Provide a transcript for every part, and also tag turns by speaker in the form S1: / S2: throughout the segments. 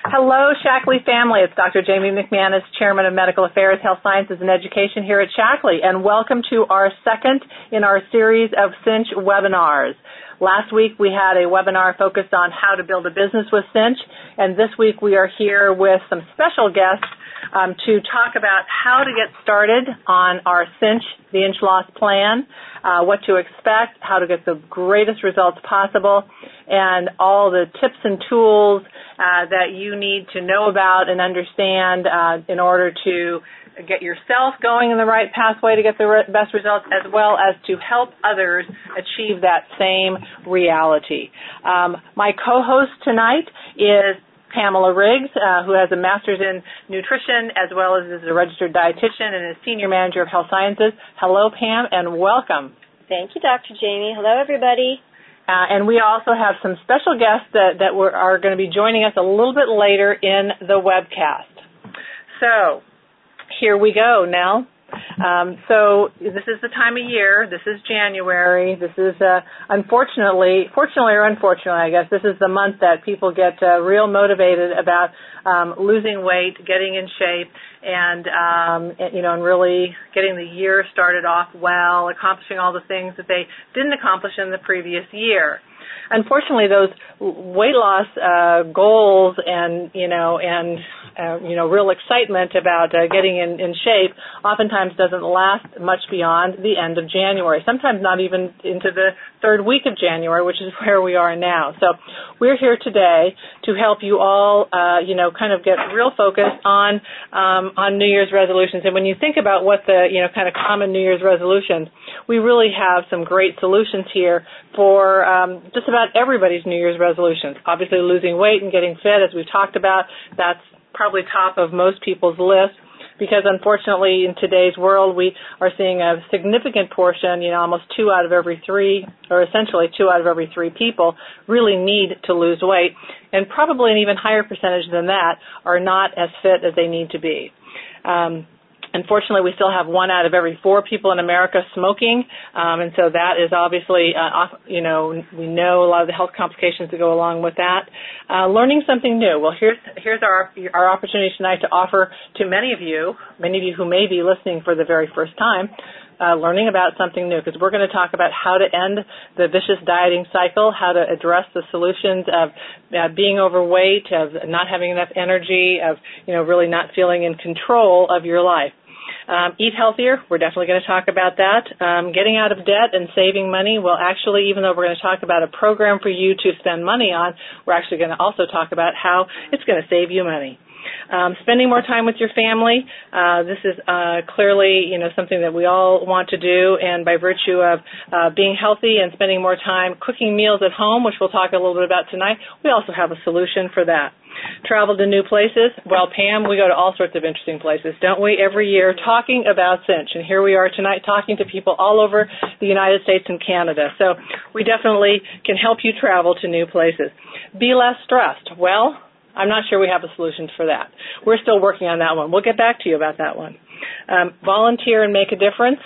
S1: Hello, Shaklee family. It's Dr. Jamie McManus, Chairman of Medical Affairs, Health Sciences, and Education here at Shaklee, and welcome to our second in our series of Cinch webinars. Last week we had a webinar focused on how to build a business with Cinch, and this week we are here with some special guests to talk about how to get started on our Cinch, the Inch Loss Plan, what to expect, how to get the greatest results possible, and all the tips and tools that you need to know about and understand in order to get yourself going in the right pathway to get the best results, as well as to help others achieve that same reality. My co-host tonight is Pamela Riggs, who has a master's in nutrition as well as is a registered dietitian and is senior manager of health sciences. Hello, Pam, and welcome.
S2: Thank you, Dr. Jamie. Hello, everybody.
S1: And we also have some special guests that are going to be joining us a little bit later in the webcast. So here we go, Nell. So this is the time of year. This is January. This is, fortunately or unfortunately, I guess, this is the month that people get real motivated about losing weight, getting in shape, and really getting the year started off well, accomplishing all the things that they didn't accomplish in the previous year. Unfortunately, those weight loss goals and real excitement about getting in shape oftentimes doesn't last much beyond the end of January, sometimes not even into the third week of January, which is where we are now. So we're here today to help you all, kind of get real focused on New Year's resolutions. And when you think about what the, kind of common New Year's resolutions, we really have some great solutions here for just about everybody's New Year's resolutions. Obviously, losing weight and getting fit, as we've talked about, that's probably top of most people's list, because unfortunately in today's world we are seeing a significant portion, almost 2 out of every 3, or essentially 2 out of every 3 people really need to lose weight, and probably an even higher percentage than that are not as fit as they need to be. Unfortunately, we still have 1 out of every 4 people in America smoking, and so that is obviously, we know a lot of the health complications that go along with that. Learning something new. Well, here's our opportunity tonight to offer to many of you who may be listening for the very first time, learning about something new, because we're going to talk about how to end the vicious dieting cycle, how to address the solutions of being overweight, of not having enough energy, of really not feeling in control of your life. Eat healthier, we're definitely going to talk about that. Getting out of debt and saving money, well, actually, even though we're going to talk about a program for you to spend money on, we're actually going to also talk about how it's going to save you money. Spending more time with your family, this is clearly, something that we all want to do, and by virtue of being healthy and spending more time cooking meals at home, which we'll talk a little bit about tonight, we also have a solution for that. Travel to new places. Well, Pam, we go to all sorts of interesting places, don't we, every year talking about Cinch, and here we are tonight talking to people all over the United States and Canada, so we definitely can help you travel to new places. Be less stressed. Well, I'm not sure we have a solution for that. We're still working on that one. We'll get back to you about that one. Volunteer and make a difference.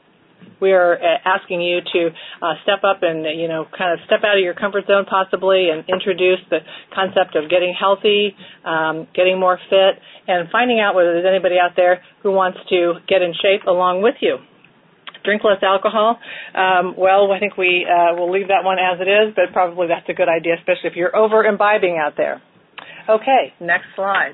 S1: We are asking you to step up and, kind of step out of your comfort zone possibly and introduce the concept of getting healthy, getting more fit, and finding out whether there's anybody out there who wants to get in shape along with you. Drink less alcohol. Well, I think we will leave that one as it is, but probably that's a good idea, especially if you're over-imbibing out there. Okay, next slide.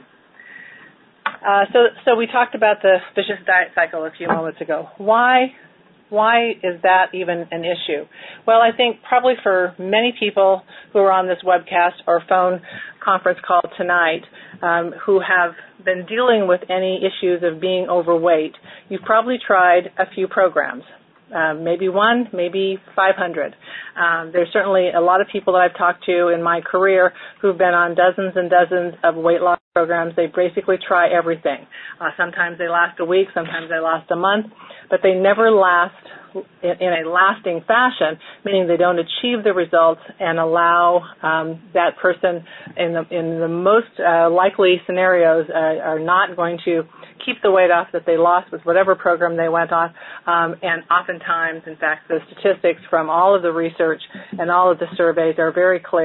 S1: So we talked about the vicious diet cycle a few moments ago. Why is that even an issue? Well, I think probably for many people who are on this webcast or phone conference call tonight who have been dealing with any issues of being overweight, you've probably tried a few programs. Maybe 1, maybe 500. There's certainly a lot of people that I've talked to in my career who've been on dozens and dozens of weight loss programs. They basically try everything. Sometimes they last a week, sometimes they last a month, but they never last in a lasting fashion, meaning they don't achieve the results and allow that person in the most likely scenarios are not going to keep the weight off that they lost with whatever program they went on. And oftentimes, in fact, the statistics from all of the research and all of the surveys are very clear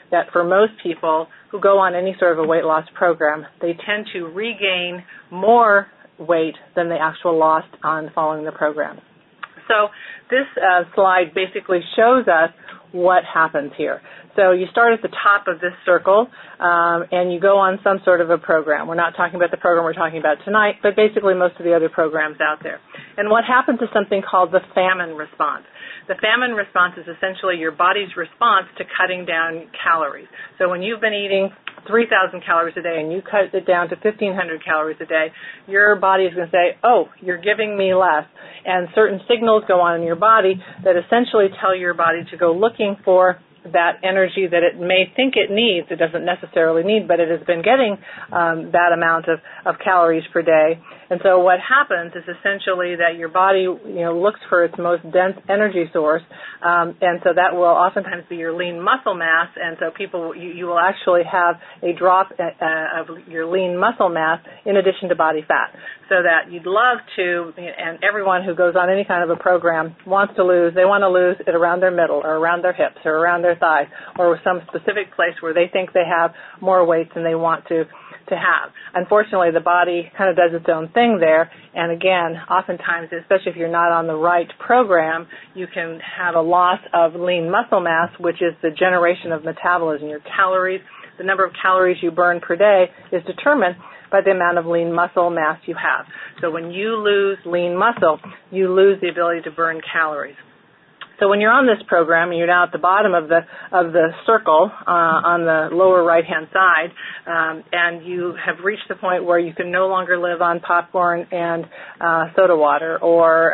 S1: that for most people who go on any sort of a weight loss program, they tend to regain more weight than they actually lost on following the program. So this slide basically shows us what happens here. So you start at the top of this circle, and you go on some sort of a program. We're not talking about the program we're talking about tonight, but basically most of the other programs out there. And what happens is something called the famine response. The famine response is essentially your body's response to cutting down calories. So when you've been eating 3,000 calories a day and you cut it down to 1,500 calories a day, your body is going to say, oh, you're giving me less. And certain signals go on in your body that essentially tell your body to go looking for that energy that it may think it needs. It doesn't necessarily need, but it has been getting that amount of calories per day. And so what happens is essentially that your body, looks for its most dense energy source, and so that will oftentimes be your lean muscle mass. And so you will actually have a drop of your lean muscle mass in addition to body fat. So that you'd love to, and everyone who goes on any kind of a program they want to lose it around their middle or around their hips or around their thighs or some specific place where they think they have more weight than they want to have. Unfortunately, the body kind of does its own thing there, and again, oftentimes, especially if you're not on the right program, you can have a loss of lean muscle mass, which is the generation of metabolism. Your calories, the number of calories you burn per day is determined by the amount of lean muscle mass you have. So when you lose lean muscle, you lose the ability to burn calories. So when you're on this program and you're down at the bottom of the circle on the lower right-hand side, and you have reached the point where you can no longer live on popcorn and soda water or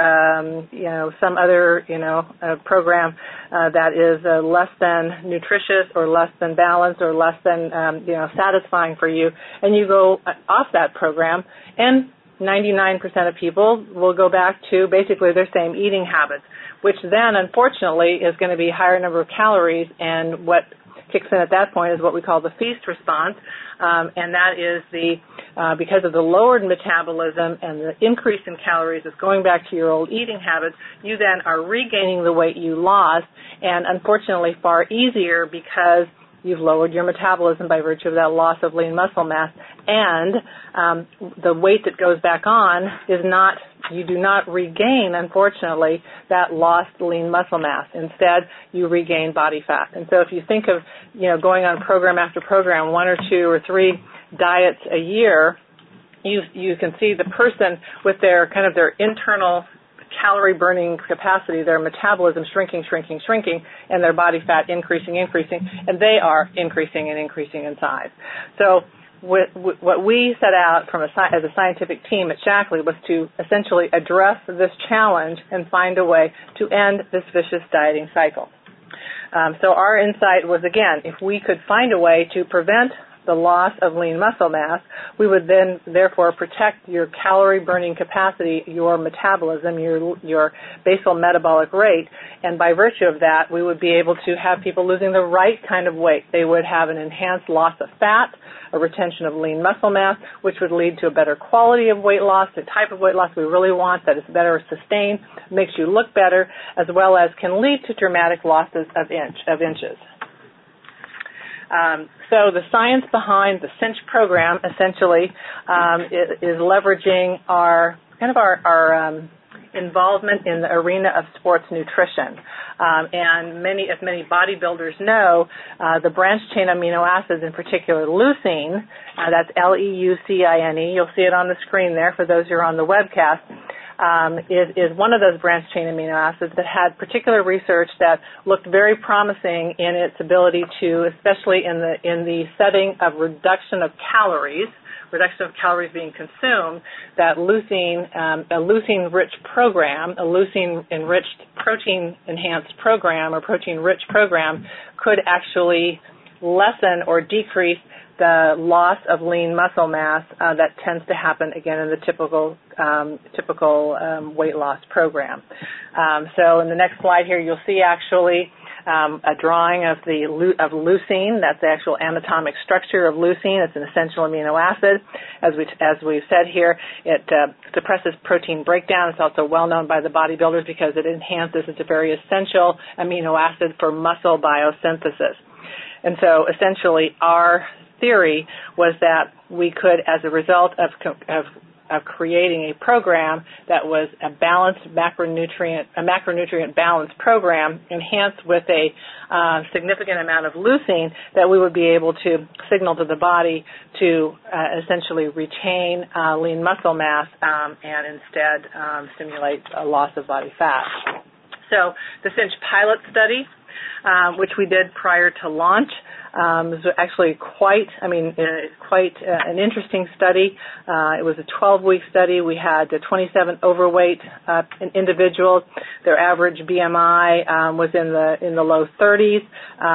S1: some other program that is less than nutritious or less than balanced or less than satisfying for you, and you go off that program, and 99% of people will go back to basically their same eating habits, which then, unfortunately, is going to be a higher number of calories, and what kicks in at that point is what we call the feast response, and that is because of the lowered metabolism and the increase in calories is going back to your old eating habits, you then are regaining the weight you lost, and unfortunately far easier because you've lowered your metabolism by virtue of that loss of lean muscle mass, and the weight that goes back on you do not regain, unfortunately, that lost lean muscle mass. Instead, you regain body fat. And so if you think of, going on program after program, 1 or 2 or 3 diets a year, you can see the person with their internal calorie burning capacity, their metabolism shrinking, and their body fat increasing, and they are increasing and increasing in size. So what we set out as a scientific team at Shaklee was to essentially address this challenge and find a way to end this vicious dieting cycle. So our insight was, again, if we could find a way to prevent the loss of lean muscle mass, we would then therefore protect your calorie burning capacity, your metabolism, your basal metabolic rate, and by virtue of that, we would be able to have people losing the right kind of weight. They would have an enhanced loss of fat, a retention of lean muscle mass, which would lead to a better quality of weight loss, the type of weight loss we really want that is better sustained, makes you look better, as well as can lead to dramatic losses of inches. So the science behind the CINCH program essentially is leveraging our involvement in the arena of sports nutrition. And many bodybuilders know the branched-chain amino acids, in particular leucine, that's Leucine, you'll see it on the screen there for those who are on the webcast, is one of those branched-chain amino acids that had particular research that looked very promising in its ability to, especially in the setting of reduction of calories being consumed, that a leucine-rich program, a leucine-enriched protein-enhanced program or protein-rich program could actually lessen or decrease the loss of lean muscle mass that tends to happen, again, in the typical weight loss program. So in the next slide here, you'll see actually a drawing of leucine. That's the actual anatomic structure of leucine. It's an essential amino acid. As we've said here, it suppresses protein breakdown. It's also well known by the bodybuilders because it enhances. It's a very essential amino acid for muscle biosynthesis. And so essentially our theory was that we could, as a result of creating a program that was a balanced macronutrient balanced program enhanced with a significant amount of leucine, that we would be able to signal to the body to essentially retain lean muscle mass and instead stimulate a loss of body fat. So the CINCH pilot study, which we did prior to launch, was actually quite an interesting study. It was a 12-week study. We had 27 overweight individuals. Their average BMI was in the low 30s.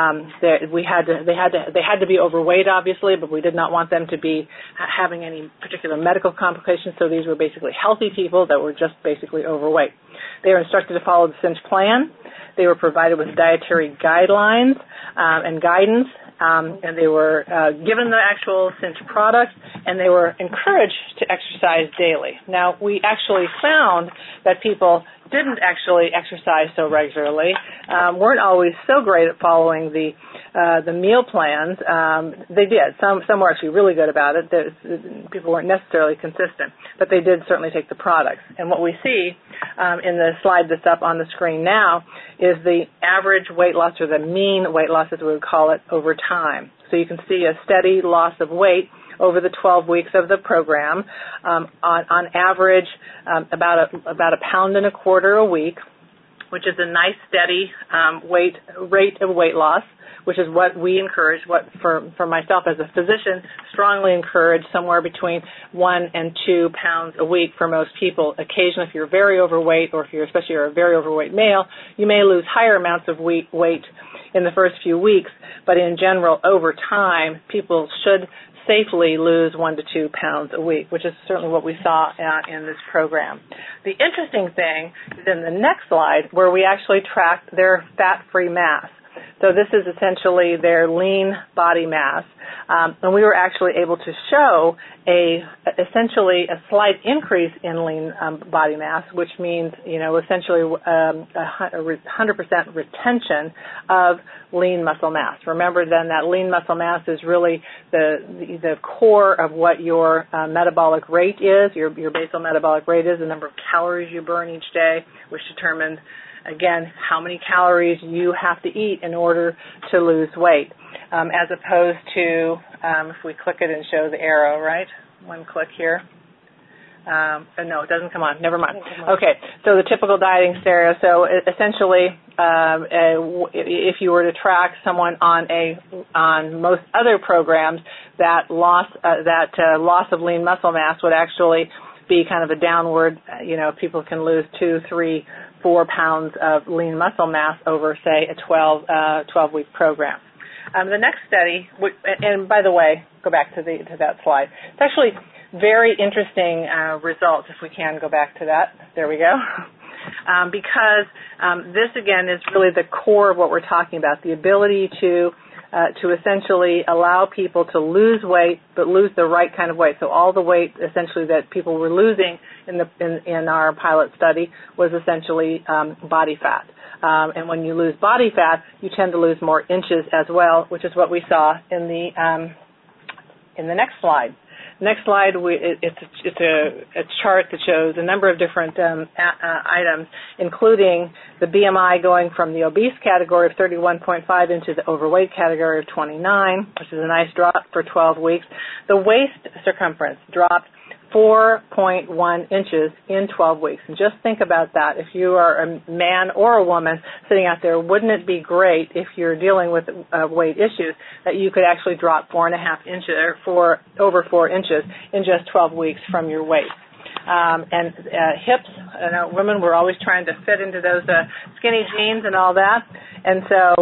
S1: They had to be overweight, obviously, but we did not want them to be having any particular medical complications. So these were basically healthy people that were just basically overweight. They were instructed to follow the CINCH plan. They were provided with dietary guidelines and guidance, and they were given the actual CINCH product, and they were encouraged to exercise daily. Now, we actually found that people didn't actually exercise so regularly, weren't always so great at following the meal plans. They did. Some were actually really good about it. People weren't necessarily consistent, but they did certainly take the products. And what we see in the slide that's up on the screen now is the average weight loss, or the mean weight loss, as we would call it, over time. So you can see a steady loss of weight over the 12 weeks of the program. On average, about a pound and a quarter a week, which is a nice steady rate of weight loss, which is what we encourage, what for myself as a physician, strongly encourage somewhere between 1 and 2 pounds a week for most people. Occasionally, if you're very overweight, or if you're a very overweight male, you may lose higher amounts of weight in the first few weeks, but in general, over time, people should safely lose 1 to 2 pounds a week, which is certainly what we saw in this program. The interesting thing is in the next slide, where we actually tracked their fat-free mass. So this is essentially their lean body mass, and we were actually able to show essentially a slight increase in lean body mass, which means essentially 100% retention of lean muscle mass. Remember then that lean muscle mass is really the core of what your metabolic rate is, your basal metabolic rate is, the number of calories you burn each day, which determines, again, how many calories you have to eat in order to lose weight, as opposed to, if we click it and show the arrow, right? One click here. No, it doesn't come on. Never mind. Okay, so the typical dieting scenario. So essentially, if you were to track someone on most other programs, that loss of lean muscle mass would actually be kind of a downward. People can lose 2, 3, 4 pounds of lean muscle mass over, say, a 12-week program. The next study, and by the way, go back to that slide. It's actually very interesting results, if we can go back to that. There we go. Because this, again, is really the core of what we're talking about, the ability to essentially allow people to lose weight, but lose the right kind of weight. So all the weight, essentially, that people were losing in our pilot study was essentially body fat. And when you lose body fat, you tend to lose more inches as well, which is what we saw in the next slide. Next slide, it's a chart that shows a number of different items, including the BMI going from the obese category of 31.5 into the overweight category of 29, which is a nice drop for 12 weeks. The waist circumference dropped 4.1 inches in 12 weeks. And just think about that. If you are a man or a woman sitting out there, wouldn't it be great, if you're dealing with weight issues, that you could actually drop 4.5 inches, or over 4 inches in just 12 weeks from your waist? And hips, women were always trying to fit into those skinny jeans and all that. And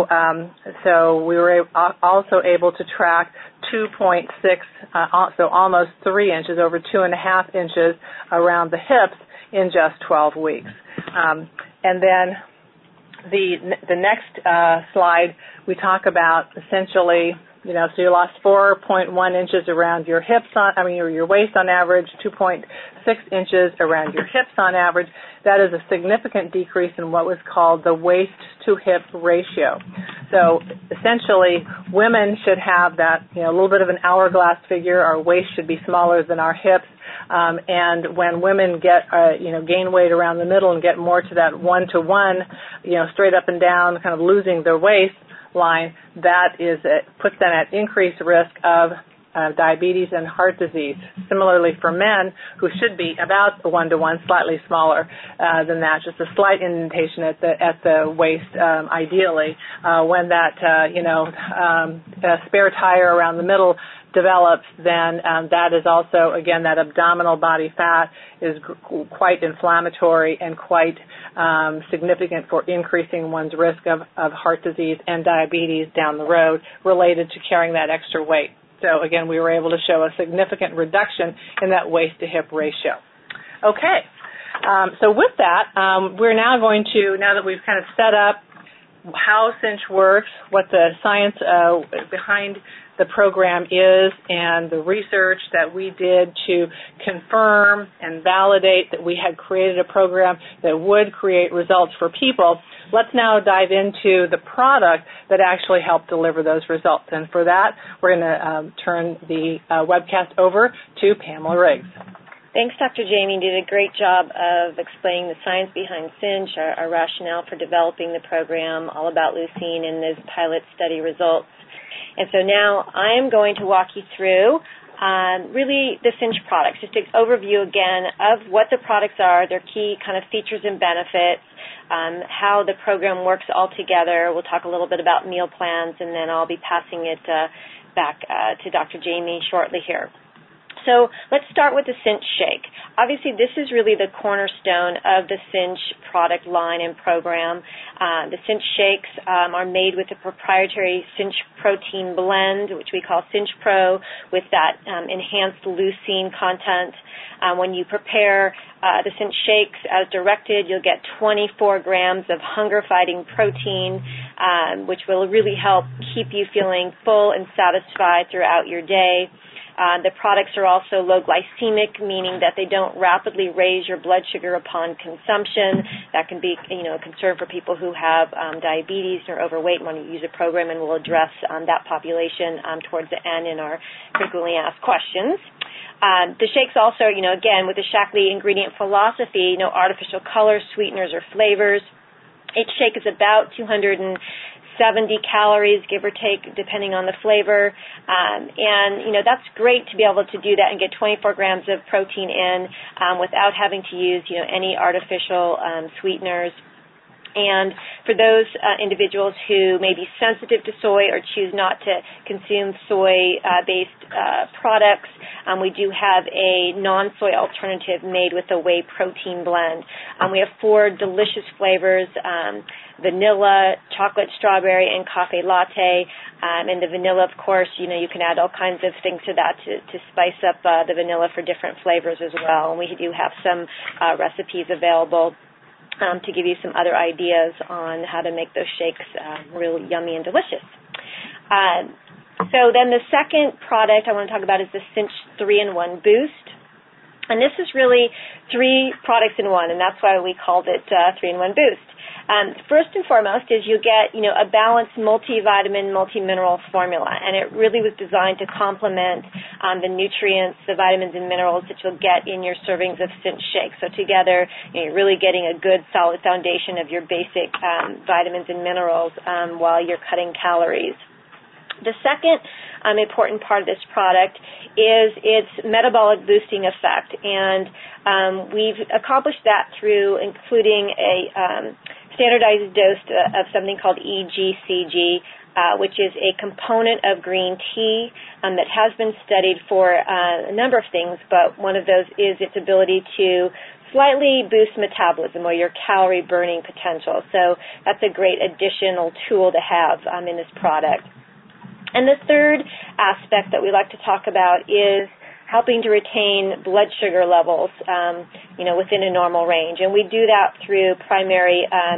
S1: so we were also able to track 2.6, so almost 3 inches, over 2.5 inches around the hips in just 12 weeks. And then the next slide, we talk about essentially So you lost 4.1 inches around your hips your waist on average, 2.6 inches around your hips on average. That is a significant decrease in what was called the waist to hip ratio. So essentially, women should have that, a little bit of an hourglass figure. Our waist should be smaller than our hips. And when women get, gain weight around the middle and get more to that 1-to-1, straight up and down, kind of losing their waistline, that puts them at increased risk of diabetes and heart disease. Similarly for men, who should be about 1-to-1, slightly smaller than that, just a slight indentation at the waist, ideally. When that spare tire around the middle develops, then that is also, again, that abdominal body fat is quite inflammatory and quite significant for increasing one's risk of heart disease and diabetes down the road related to carrying that extra weight. So, again, we were able to show a significant reduction in that waist-to-hip ratio. Okay. So with that, we're now going to, now that we've kind of set up how Cinch works, what the science behind the program is, and the research that we did to confirm and validate that we had created a program that would create results for people, let's now dive into the product that actually helped deliver those results. And for that, we're going to turn the webcast over to Pamela Riggs.
S2: Thanks, Dr. Jamie. You did a great job of explaining the science behind Cinch, our rationale for developing the program, all about leucine and those pilot study results. And so now I'm going to walk you through really the Cinch products, just an overview again of what the products are, their key kind of features and benefits, how the program works all together. We'll talk a little bit about meal plans, and then I'll be passing it back to Dr. Jamie shortly here. So let's start with the Cinch Shake. Obviously, this is really the cornerstone of the Cinch product line and program. The Cinch Shakes are made with a proprietary Cinch protein blend, which we call Cinch Pro, with that enhanced leucine content. When you prepare the Cinch Shakes as directed, you'll get 24 grams of hunger-fighting protein, which will really help keep you feeling full and satisfied throughout your day. The products are also low glycemic, meaning that they don't rapidly raise your blood sugar upon consumption. That can be, a concern for people who have diabetes or overweight and want to use a program, and we'll address that population towards the end in our frequently asked questions. The shakes also, again, with the Shaklee ingredient philosophy, no artificial colors, sweeteners, or flavors. Each shake is about 270 calories, give or take, depending on the flavor. That's great to be able to do that and get 24 grams of protein in without having to use, any artificial sweeteners. And for those individuals who may be sensitive to soy or choose not to consume soy-based products, we do have a non-soy alternative made with a whey protein blend. We have 4 delicious flavors, vanilla, chocolate, strawberry, and cafe latte. And the vanilla, of course, you can add all kinds of things to that to spice up the vanilla for different flavors as well. And we do have some recipes available to give you some other ideas on how to make those shakes real yummy and delicious. So then the second product I want to talk about is the Cinch 3-in-1 Boost. And this is really 3 products in one, and that's why we called it 3-in-1 Boost. First and foremost is you get, a balanced multivitamin, multi-mineral formula, and it really was designed to complement the nutrients, the vitamins and minerals that you'll get in your servings of Cinch Shake. So together, you're really getting a good, solid foundation of your basic vitamins and minerals while you're cutting calories. The second important part of this product is its metabolic boosting effect, and we've accomplished that through including a standardized dose of something called EGCG, which is a component of green tea that has been studied for a number of things, but one of those is its ability to slightly boost metabolism or your calorie burning potential. So that's a great additional tool to have in this product. And the third aspect that we like to talk about is helping to retain blood sugar levels, within a normal range. And we do that through primary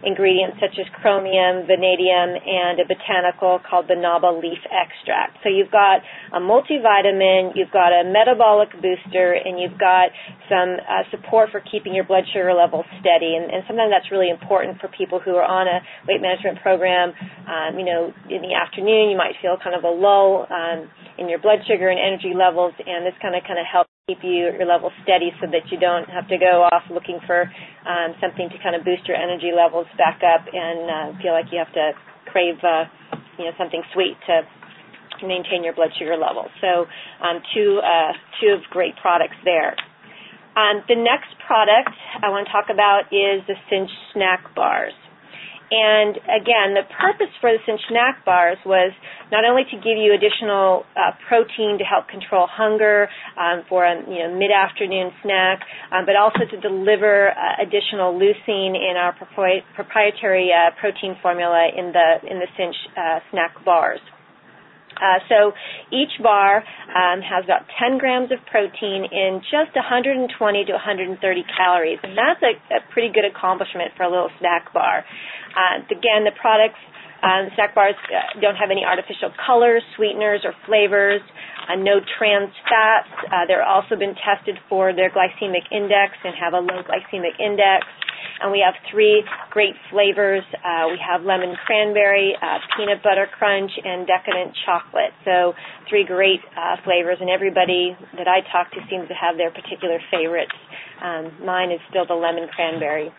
S2: ingredients such as chromium, vanadium, and a botanical called the Naba leaf extract. So you've got a multivitamin, you've got a metabolic booster, and you've got some support for keeping your blood sugar levels steady. And sometimes that's really important for people who are on a weight management program. In the afternoon you might feel kind of a lull in your blood sugar and energy levels, and this kind of helps keep your levels steady so that you don't have to go off looking for something to kind of boost your energy levels back up and feel like you have to crave something sweet to maintain your blood sugar levels. So two of great products there. The next product I want to talk about is the Cinch snack bars. And again, the purpose for the Cinch snack bars was not only to give you additional protein to help control hunger for a mid-afternoon snack, but also to deliver additional leucine in our proprietary protein formula in the Cinch snack bars. So each bar has about 10 grams of protein in just 120 to 130 calories, and that's a pretty good accomplishment for a little snack bar. Again, the products, the snack bars don't have any artificial colors, sweeteners, or flavors, no trans fats. They're also been tested for their glycemic index and have a low glycemic index. And we have 3 great flavors. We have lemon cranberry, peanut butter crunch, and decadent chocolate. So 3 great flavors, and everybody that I talk to seems to have their particular favorites. Mine is still the lemon cranberry.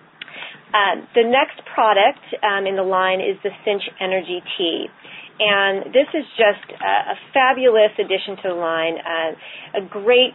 S2: The next product in the line is the Cinch Energy Tea. And this is just a fabulous addition to the line, a great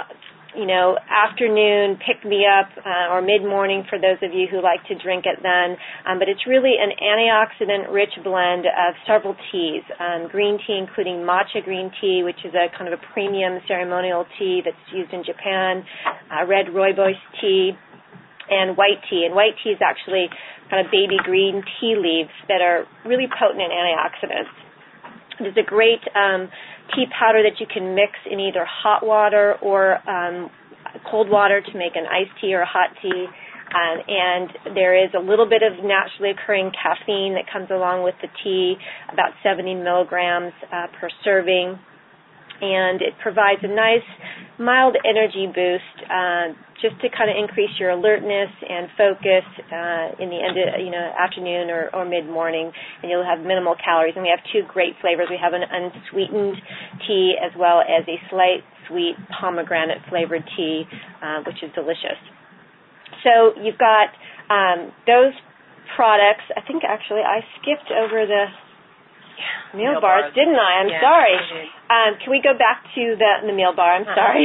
S2: afternoon pick-me-up or mid-morning for those of you who like to drink it then. But it's really an antioxidant-rich blend of several teas. Green tea, including matcha green tea, which is a kind of a premium ceremonial tea that's used in Japan, red rooibos tea, and white tea. And white tea is actually kind of baby green tea leaves that are really potent antioxidants. There's a great tea powder that you can mix in either hot water or cold water to make an iced tea or a hot tea. And there is a little bit of naturally occurring caffeine that comes along with the tea, about 70 milligrams per serving. And it provides a nice, mild energy boost just to kind of increase your alertness and focus in the end of, afternoon or mid-morning, and you'll have minimal calories. And we have 2 great flavors. We have an unsweetened tea as well as a slight sweet pomegranate-flavored tea, which is delicious. So you've got those products. I think actually I skipped over the meal bars, didn't I? I'm sorry. Can we go back to the meal bar? I'm sorry.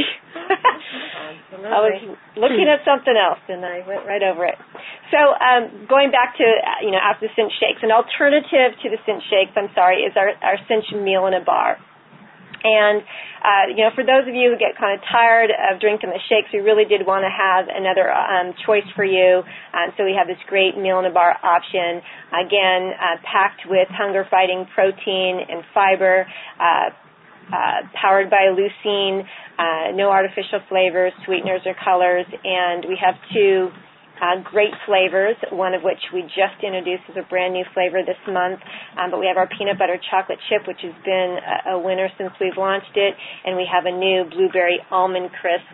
S2: I was looking at something else, and I went right over it. So going back to, after the Cinch shakes, an alternative to the Cinch shakes, is our Cinch meal in a bar. And, for those of you who get kind of tired of drinking the shakes, we really did want to have another choice for you. So we have this great meal in a bar option, again, packed with hunger-fighting protein and fiber, powered by leucine, no artificial flavors, sweeteners, or colors. And we have 2 great flavors, one of which we just introduced as a brand new flavor this month, but we have our peanut butter chocolate chip, which has been a winner since we've launched it, and we have a new blueberry almond crisp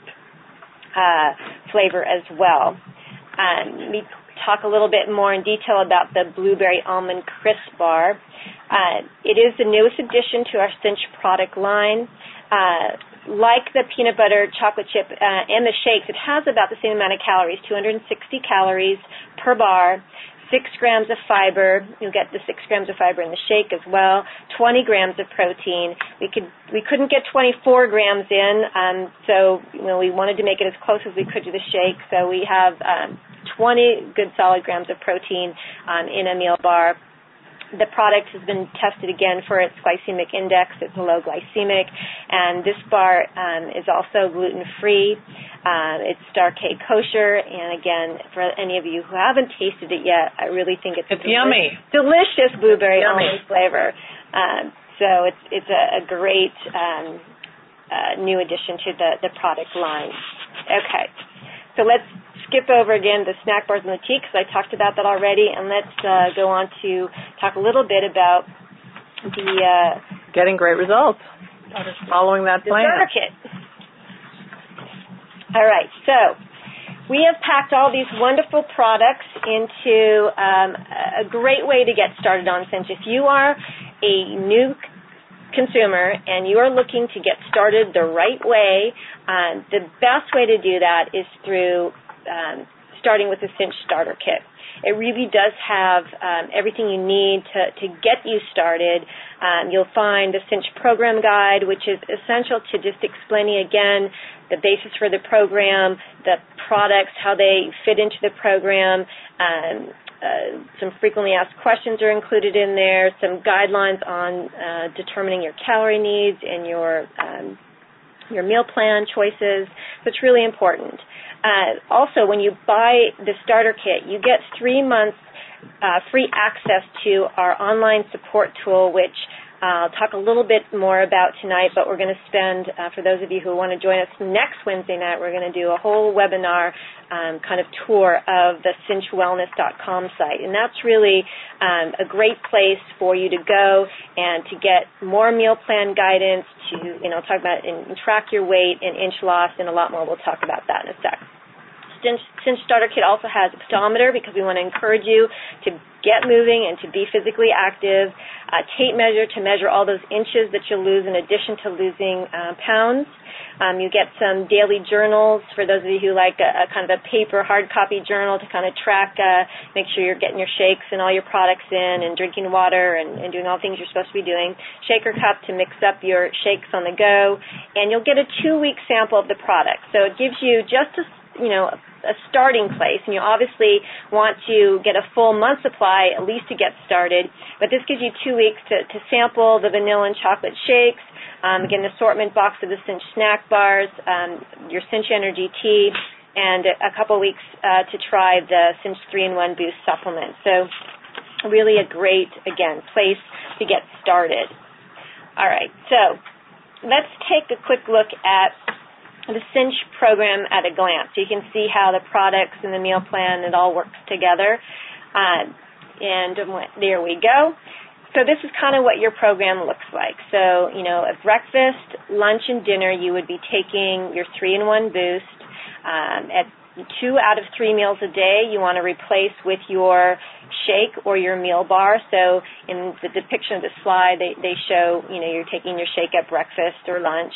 S2: flavor as well. Let me talk a little bit more in detail about the blueberry almond crisp bar. It is the newest addition to our Cinch product line. Like the peanut butter chocolate chip and the shakes, it has about the same amount of calories, 260 calories per bar, 6 grams of fiber. You'll get the 6 grams of fiber in the shake as well, 20 grams of protein. We couldn't get 24 grams in, so we wanted to make it as close as we could to the shake. So we have 20 good solid grams of protein in a meal bar. The product has been tested again for its glycemic index. It's low glycemic, and this bar is also gluten-free. It's Star K kosher, and again, for any of you who haven't tasted it yet, I really think it's
S1: yummy,
S2: delicious blueberry almond flavor. So it's a great new addition to the product line. Okay, so let's skip over again the snack bars and the tea because I talked about that already, and let's go on to talk a little bit about the
S1: getting great results. Following that plan.
S2: The starter kit. All right, so we have packed all these wonderful products into a great way to get started on Cinch. If you are a new consumer and you are looking to get started the right way, the best way to do that is through starting with the Cinch starter kit. It really does have everything you need to get you started. You'll find the Cinch program guide, which is essential to just explaining again the basis for the program, the products, how they fit into the program. Some frequently asked questions are included in there, some guidelines on determining your calorie needs and your meal plan choices. So it's really important. Also, when you buy the starter kit, you get 3 months free access to our online support tool, which I'll talk a little bit more about tonight, but we're going to spend, for those of you who want to join us next Wednesday night, we're going to do a whole webinar kind of tour of the cinchwellness.com site. And that's really a great place for you to go and to get more meal plan guidance, to talk about and track your weight and inch loss, and a lot more. We'll talk about that in a sec. Cinch Starter Kit also has a pedometer because we want to encourage you to get moving and to be physically active, a tape measure to measure all those inches that you'll lose in addition to losing pounds. You get some daily journals for those of you who like a kind of a paper hard copy journal to kind of track, make sure you're getting your shakes and all your products in and drinking water and doing all the things you're supposed to be doing. Shaker cup to mix up your shakes on the go. And you'll get a 2-week sample of the product. So it gives you just a starting place, and you obviously want to get a full month supply at least to get started, but this gives you 2 weeks to sample the vanilla and chocolate shakes, get an assortment box of the Cinch snack bars, your Cinch Energy tea, and a couple weeks to try the Cinch 3-in-1 Boost supplement. So really a great, again, place to get started. All right, so let's take a quick look at the Cinch program at a glance. So you can see how the products and the meal plan, it all works together. And there we go. So this is kind of what your program looks like. So, at breakfast, lunch, and dinner, you would be taking your 3-in-1 Boost. At 2 out of 3 meals a day, you want to replace with your shake or your meal bar. So in the depiction of the slide, they show, you're taking your shake at breakfast or lunch.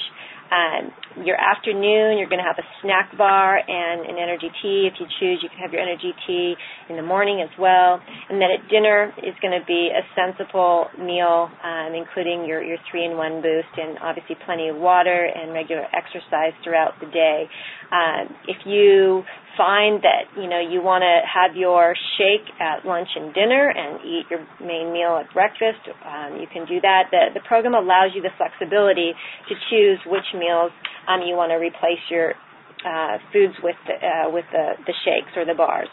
S2: Your afternoon, you're going to have a snack bar and an energy tea. If you choose, you can have your energy tea in the morning as well. And then at dinner is going to be a sensible meal, including your 3-in-1 Boost and obviously plenty of water and regular exercise throughout the day. If you find that, you want to have your shake at lunch and dinner and eat your main meal at breakfast, you can do that. The program allows you the flexibility to choose which meals you want to replace your foods with the shakes or the bars.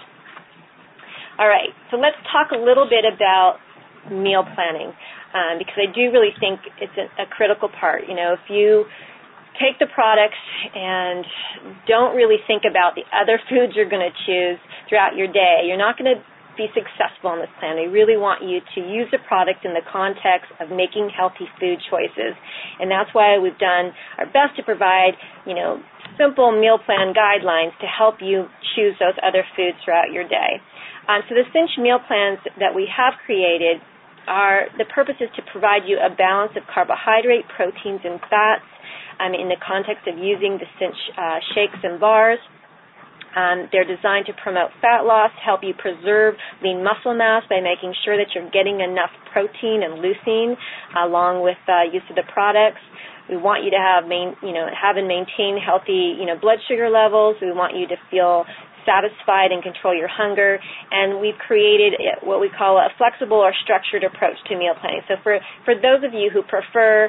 S2: All right, so let's talk a little bit about meal planning because I do really think it's a critical part. If you take the products and don't really think about the other foods you're going to choose throughout your day, you're not going to be successful in this plan. We really want you to use the product in the context of making healthy food choices. And that's why we've done our best to provide, simple meal plan guidelines to help you choose those other foods throughout your day. So the Cinch meal plans that we have created the purpose is to provide you a balance of carbohydrate, proteins, and fats in the context of using the Cinch shakes and bars. They're designed to promote fat loss, help you preserve lean muscle mass by making sure that you're getting enough protein and leucine along with use of the products. We want you to have and maintain healthy, blood sugar levels. We want you to feel satisfied and control your hunger. And we've created what we call a flexible or structured approach to meal planning. So for those of you who prefer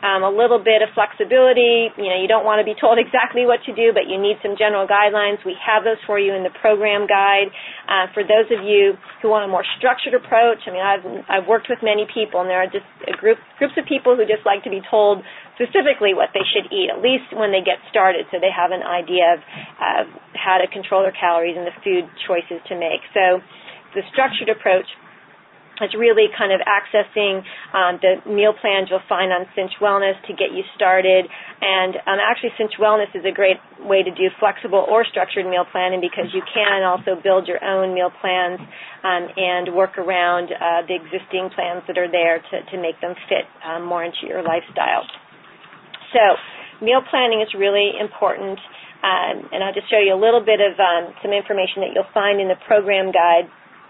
S2: a little bit of flexibility. You don't want to be told exactly what to do, but you need some general guidelines. We have those for you in the program guide. For those of you who want a more structured approach, I've worked with many people, and there are just groups of people who just like to be told specifically what they should eat, at least when they get started, so they have an idea of how to control their calories and the food choices to make. So the structured approach is really kind of accessing the meal plans you'll find on Cinch Wellness to get you started. And actually, Cinch Wellness is a great way to do flexible or structured meal planning, because you can also build your own meal plans and work around the existing plans that are there to make them fit more into your lifestyle. So meal planning is really important, and I'll just show you a little bit of some information that you'll find in the program guide.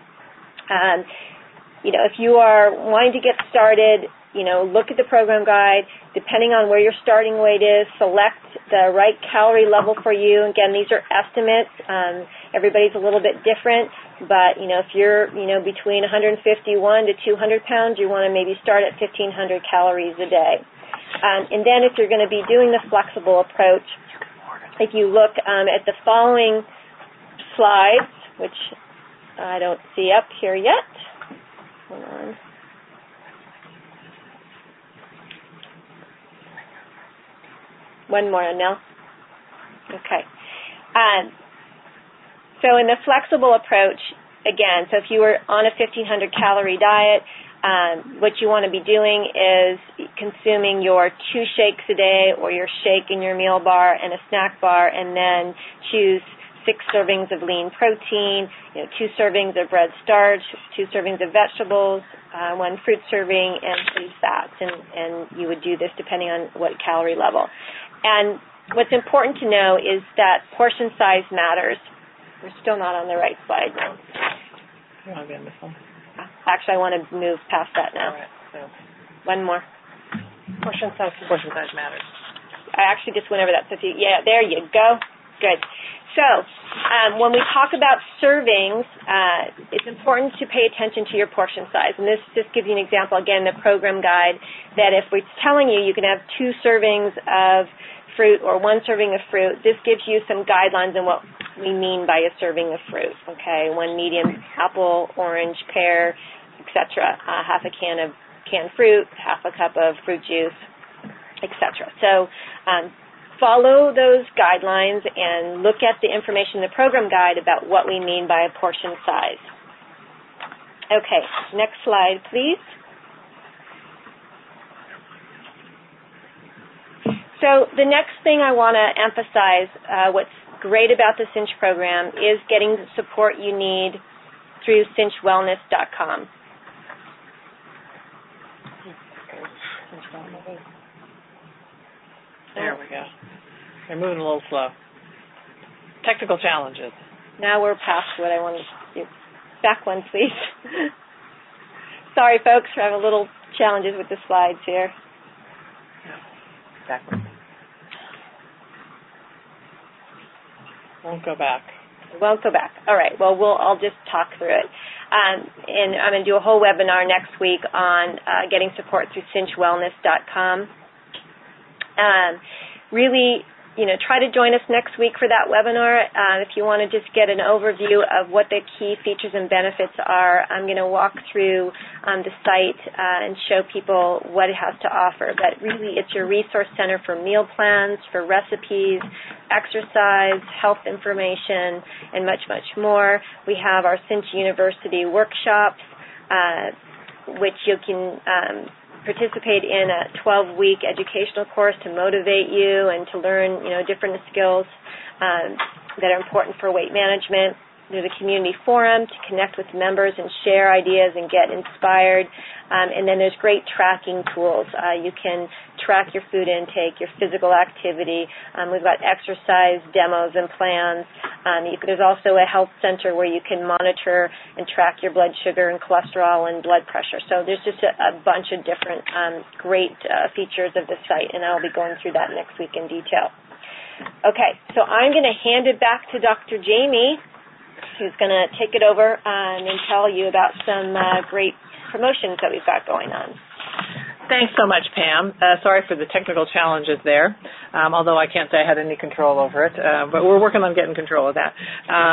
S2: If you are wanting to get started, look at the program guide. Depending on where your starting weight is, select the right calorie level for you. Again, these are estimates. Everybody's a little bit different, but, if you're, between 151 to 200 pounds, you want to maybe start at 1,500 calories a day. And then if you're going to be doing the flexible approach, if you look at the following slides, which I don't see up here yet. Hold on. One more, Nell. Okay. So in the flexible approach, again, so if you were on a 1,500 calorie diet, what you want to be doing is consuming your 2 shakes a day, or your shake in your meal bar and a snack bar, and then choose 6 servings of lean protein, 2 servings of bread starch, 2 servings of vegetables, 1 fruit serving, and 3 fats. And you would do this depending on what calorie level. And what's important to know is that portion size matters. We're still not on the right slide now.
S1: You want to be on this one?
S2: Actually, I want to move past that now.
S1: All right, so
S2: one more.
S1: Portion size matters.
S2: I actually just went over that. So there you go. Good. So when we talk about servings, it's important to pay attention to your portion size. And this just gives you an example, again, the program guide, that if we're telling you you can have 2 servings of fruit or 1 serving of fruit, this gives you some guidelines on what we mean by a serving of fruit. Okay, 1 medium apple, orange, pear, etc. Half a can of canned fruit, half a cup of fruit juice, etc. So follow those guidelines and look at the information in the program guide about what we mean by a portion size. Okay, next slide, please. So the next thing I want to emphasize, what's great about the Cinch program, is getting the support you need through cinchwellness.com.
S1: There we go. They're moving a little slow. Technical challenges.
S2: Now we're past what I wanted to do. Back one, please. Sorry, folks, I have a little challenges with the slides here.
S1: Back one. Won't go back.
S2: Won't go back. All right. Well, I'll just talk through it. And I'm going to do a whole webinar next week on getting support through cinchwellness.com. Really, try to join us next week for that webinar. If you want to just get an overview of what the key features and benefits are, I'm going to walk through the site and show people what it has to offer. But really, it's your resource center for meal plans, for recipes, exercise, health information, and much, much more. We have our Cinch University workshops, which you can participate in a 12-week educational course to motivate you and to learn, different skills that are important for weight management. There's a community forum to connect with members and share ideas and get inspired. And then there's great tracking tools. You can track your food intake, your physical activity. We've got exercise demos and plans. There's also a health center where you can monitor and track your blood sugar and cholesterol and blood pressure. So there's just a bunch of different great features of the site, and I'll be going through that next week in detail. Okay, so I'm going to hand it back to Dr. Jamie, who's going to take it over and tell you about some great promotions that we've got going on.
S1: Thanks so much, Pam. Sorry for the technical challenges there, although I can't say I had any control over it, but we're working on getting control of that.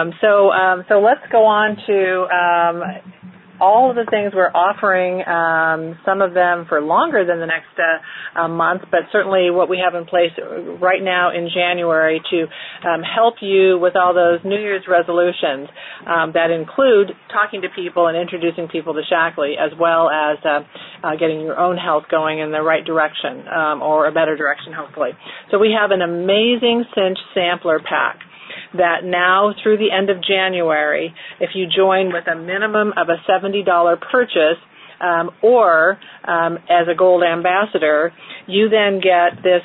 S1: So let's go on to all of the things we're offering, some of them for longer than the next month, but certainly what we have in place right now in January to help you with all those New Year's resolutions that include talking to people and introducing people to Shaklee, as well as getting your own health going in the right direction, or a better direction, hopefully. So we have an amazing Cinch sampler pack that now through the end of January, if you join with a minimum of a $70 purchase or as a Gold Ambassador, you then get this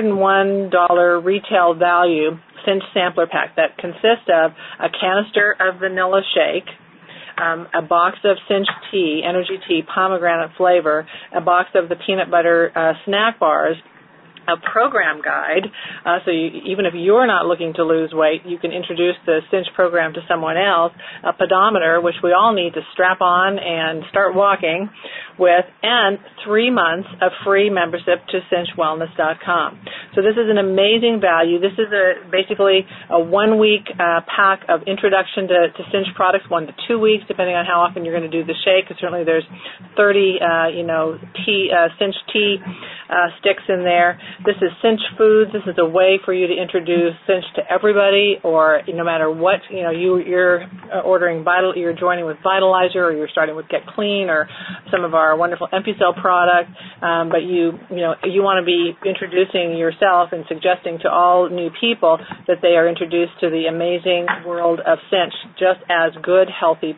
S1: $101 retail value Cinch sampler pack that consists of a canister of vanilla shake, a box of Cinch tea, energy tea, pomegranate flavor, a box of the peanut butter snack bars, a program guide, so even if you're not looking to lose weight, you can introduce the Cinch program to someone else, a pedometer, which we all need to strap on and start walking with, and 3 months of free membership to cinchwellness.com. So this is an amazing value. This is basically a 1-week pack of introduction to Cinch products, 1 to 2 weeks, depending on how often you're going to do the shake, because certainly there's 30 Cinch tea sticks in there. This is Cinch Foods. This is a way for you to introduce Cinch to everybody, or no matter what, you're ordering you're joining with Vitalizer, or you're starting with Get Clean, or some of our wonderful EmpiCell product, but you want to be introducing yourself and suggesting to all new people that they are introduced to the amazing world of Cinch, just as good, healthy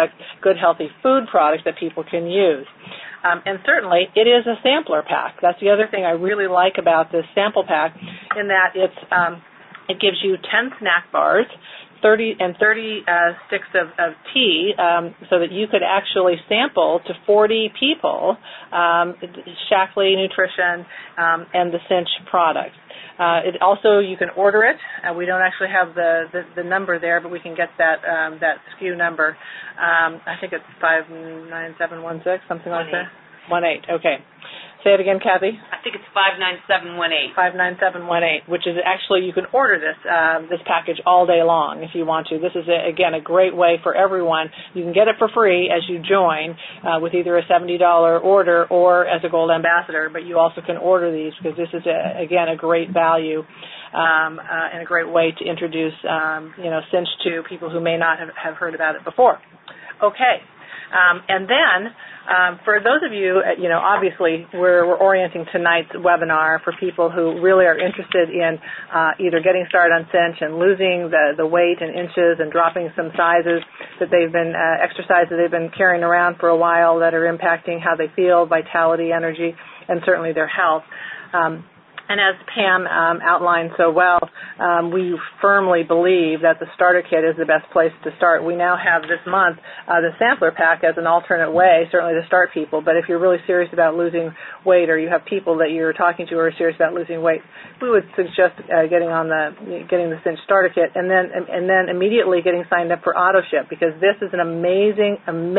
S1: food products that people can use. And certainly, it is a sampler pack. That's the other thing I really like about this sample pack, in that it gives you 10 snack bars, 30 sticks of tea, so that you could actually sample to 40 people Shaklee Nutrition and the Cinch products. It also, you can order it. We don't actually have the number there, but we can get that SKU number. I think it's 59716, something like that. 18. Okay. Say it again, Kathy.
S3: I think it's 59718.
S1: 59718, which is actually, you can order this package all day long if you want to. This is, again, a great way for everyone. You can get it for free as you join with either a $70 order or as a Gold Ambassador, but you also can order these because this is, again, a great value and a great way to introduce, Cinch to people who may not have heard about it before. Okay. And then, for those of you, obviously we're orienting tonight's webinar for people who really are interested in either getting started on Cinch and losing the weight in inches and dropping some sizes that they've been, exercises they've been carrying around for a while that are impacting how they feel, vitality, energy, and certainly their health. And as Pam outlined so well, we firmly believe that the starter kit is the best place to start. We now have this month the sampler pack as an alternate way, certainly to start people. But if you're really serious about losing weight, or you have people that you're talking to who are serious about losing weight, we would suggest getting the Cinch starter kit, and then immediately getting signed up for AutoShip, because this is an amazing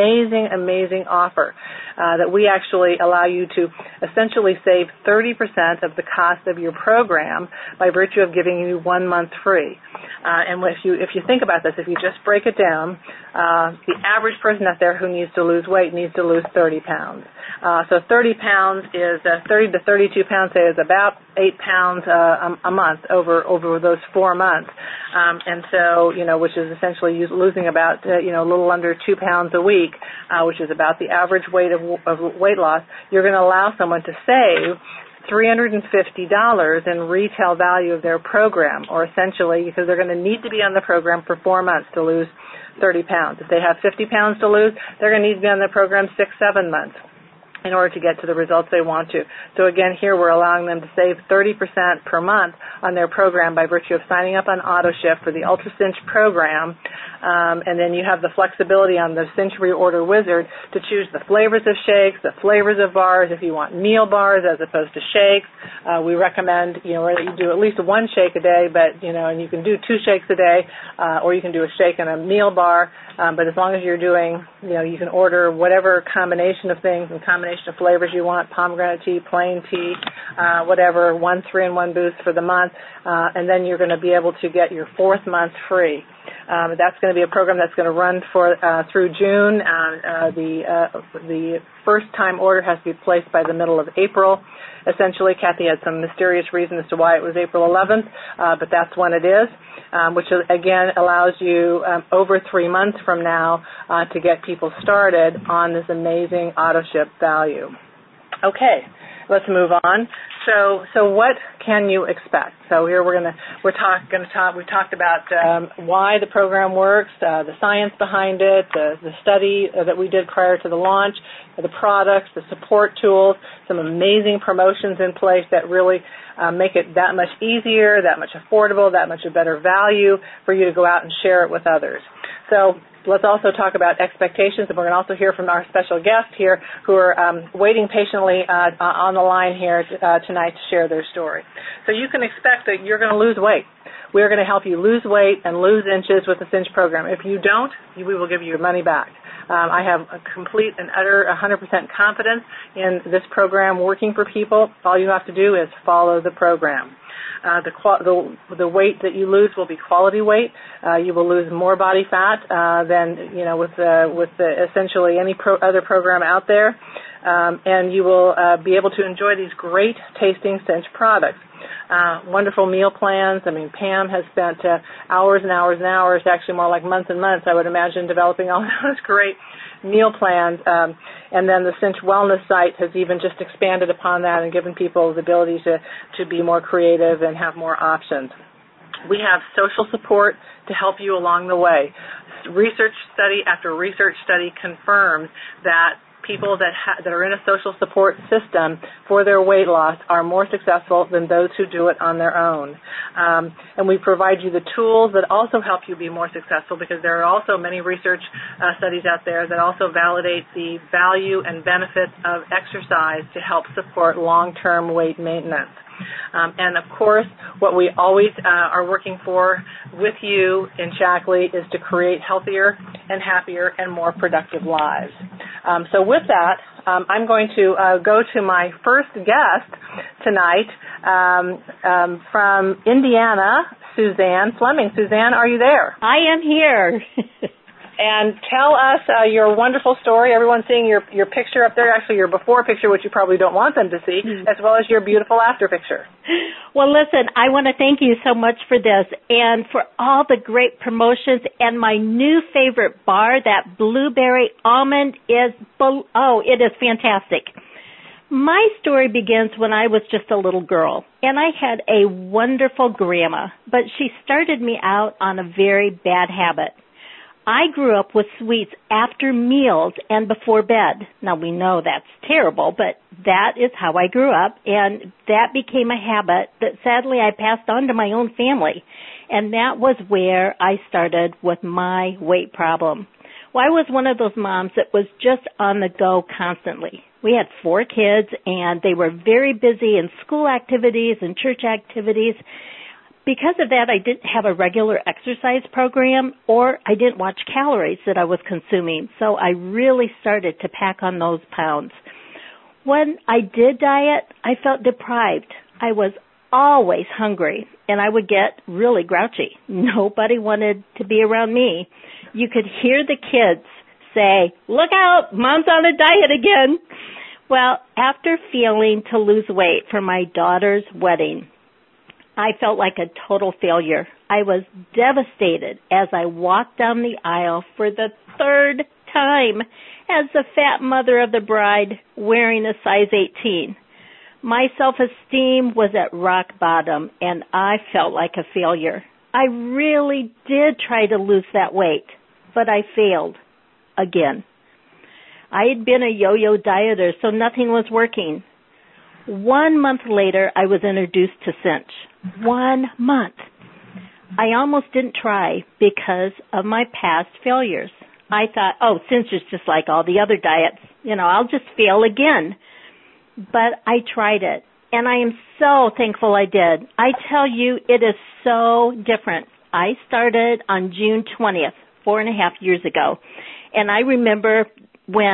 S1: offer that we actually allow you to essentially save 30% of the cost of your program by virtue of giving you 1 month free. And if you think about this, if you just break it down, the average person out there who needs to lose weight needs to lose 30 pounds. So 30 pounds is 30 to 32 pounds, say, is about 8 pounds a month over those 4 months. And so, which is essentially losing about, a little under 2 pounds a week, which is about the average weight of weight loss. You're going to allow someone to save $350 in retail value of their program, or essentially, because they're going to need to be on the program for 4 months to lose 30 pounds. If they have 50 pounds to lose, they're going to need to be on the program 6-7 months in order to get to the results they want to. So again, here we're allowing them to save 30% per month on their program by virtue of signing up on AutoShip for the Ultra Cinch program. And then you have the flexibility on the Cinch Reorder Wizard to choose the flavors of shakes, the flavors of bars, if you want meal bars as opposed to shakes. We recommend, that you do at least 1 shake a day, but, and you can do 2 shakes a day, or you can do a shake and a meal bar. But as long as you're doing, you can order whatever combination of things and combination combination of flavors you want, pomegranate tea, plain tea, whatever, 1 3-in-1 boost for the month, and then you're going to be able to get your 4th month free. That's going to be a program that's going to run for through June. The first time order has to be placed by the middle of April. Essentially, Kathy had some mysterious reason as to why it was April 11th, but that's when it is, which again allows you over 3 months from now to get people started on this amazing auto ship value. Okay, let's move on. So what can you expect? So here we talked about why the program works, the science behind it, the study that we did prior to the launch, the products, the support tools, some amazing promotions in place that really make it that much easier, that much affordable, that much a better value for you to go out and share it with others. So let's also talk about expectations, and we're going to also hear from our special guests here who are waiting patiently on the line here tonight to share their story. So you can expect that you're going to lose weight. We are going to help you lose weight and lose inches with the Cinch program. If you don't, we will give you your money back. I have a complete and utter 100% confidence in this program working for people. All you have to do is follow the program. The weight that you lose will be quality weight. You will lose more body fat than with essentially any other program out there, and you will be able to enjoy these great tasting Cinch products. Wonderful meal plans. I mean, Pam has spent hours and hours and hours, actually more like months and months, I would imagine, developing all those great meal plans. And then the Cinch Wellness site has even just expanded upon that and given people the ability to be more creative and have more options. We have social support to help you along the way. Research study after research study confirms that people that are in a social support system for their weight loss are more successful than those who do it on their own. And we provide you the tools that also help you be more successful, because there are also many research studies out there that also validate the value and benefits of exercise to help support long-term weight maintenance. And, of course, what we always are working for with you in Shaklee is to create healthier and happier and more productive lives. So with that, I'm going to go to my first guest tonight from Indiana, Suzanne Fleming. Suzanne, are you there?
S4: I am here.
S1: And tell us your wonderful story. Everyone's seeing your picture up there, actually your before picture, which you probably don't want them to see, as well as your beautiful after picture.
S4: Well, listen, I want to thank you so much for this and for all the great promotions, and my new favorite bar, that blueberry almond, it is fantastic. My story begins when I was just a little girl, and I had a wonderful grandma, but she started me out on a very bad habit. I grew up with sweets after meals and before bed. Now, we know that's terrible, but that is how I grew up, and that became a habit that sadly I passed on to my own family, and that was where I started with my weight problem. Well, I was one of those moms that was just on the go constantly. We had 4 kids, and they were very busy in school activities and church activities. Because of that, I didn't have a regular exercise program, or I didn't watch calories that I was consuming, so I really started to pack on those pounds. When I did diet, I felt deprived. I was always hungry, and I would get really grouchy. Nobody wanted to be around me. You could hear the kids say, "Look out, Mom's on a diet again." Well, after failing to lose weight for my daughter's wedding, I felt like a total failure. I was devastated as I walked down the aisle for the 3rd time as the fat mother of the bride wearing a size 18. My self-esteem was at rock bottom, and I felt like a failure. I really did try to lose that weight, but I failed again. I had been a yo-yo dieter, so nothing was working. 1 month later, I was introduced to Cinch. 1 month. I almost didn't try because of my past failures. I thought, Cinch is just like all the other diets. I'll just fail again. But I tried it, and I am so thankful I did. I tell you, it is so different. I started on June 20th, 4.5 years ago, and I remember when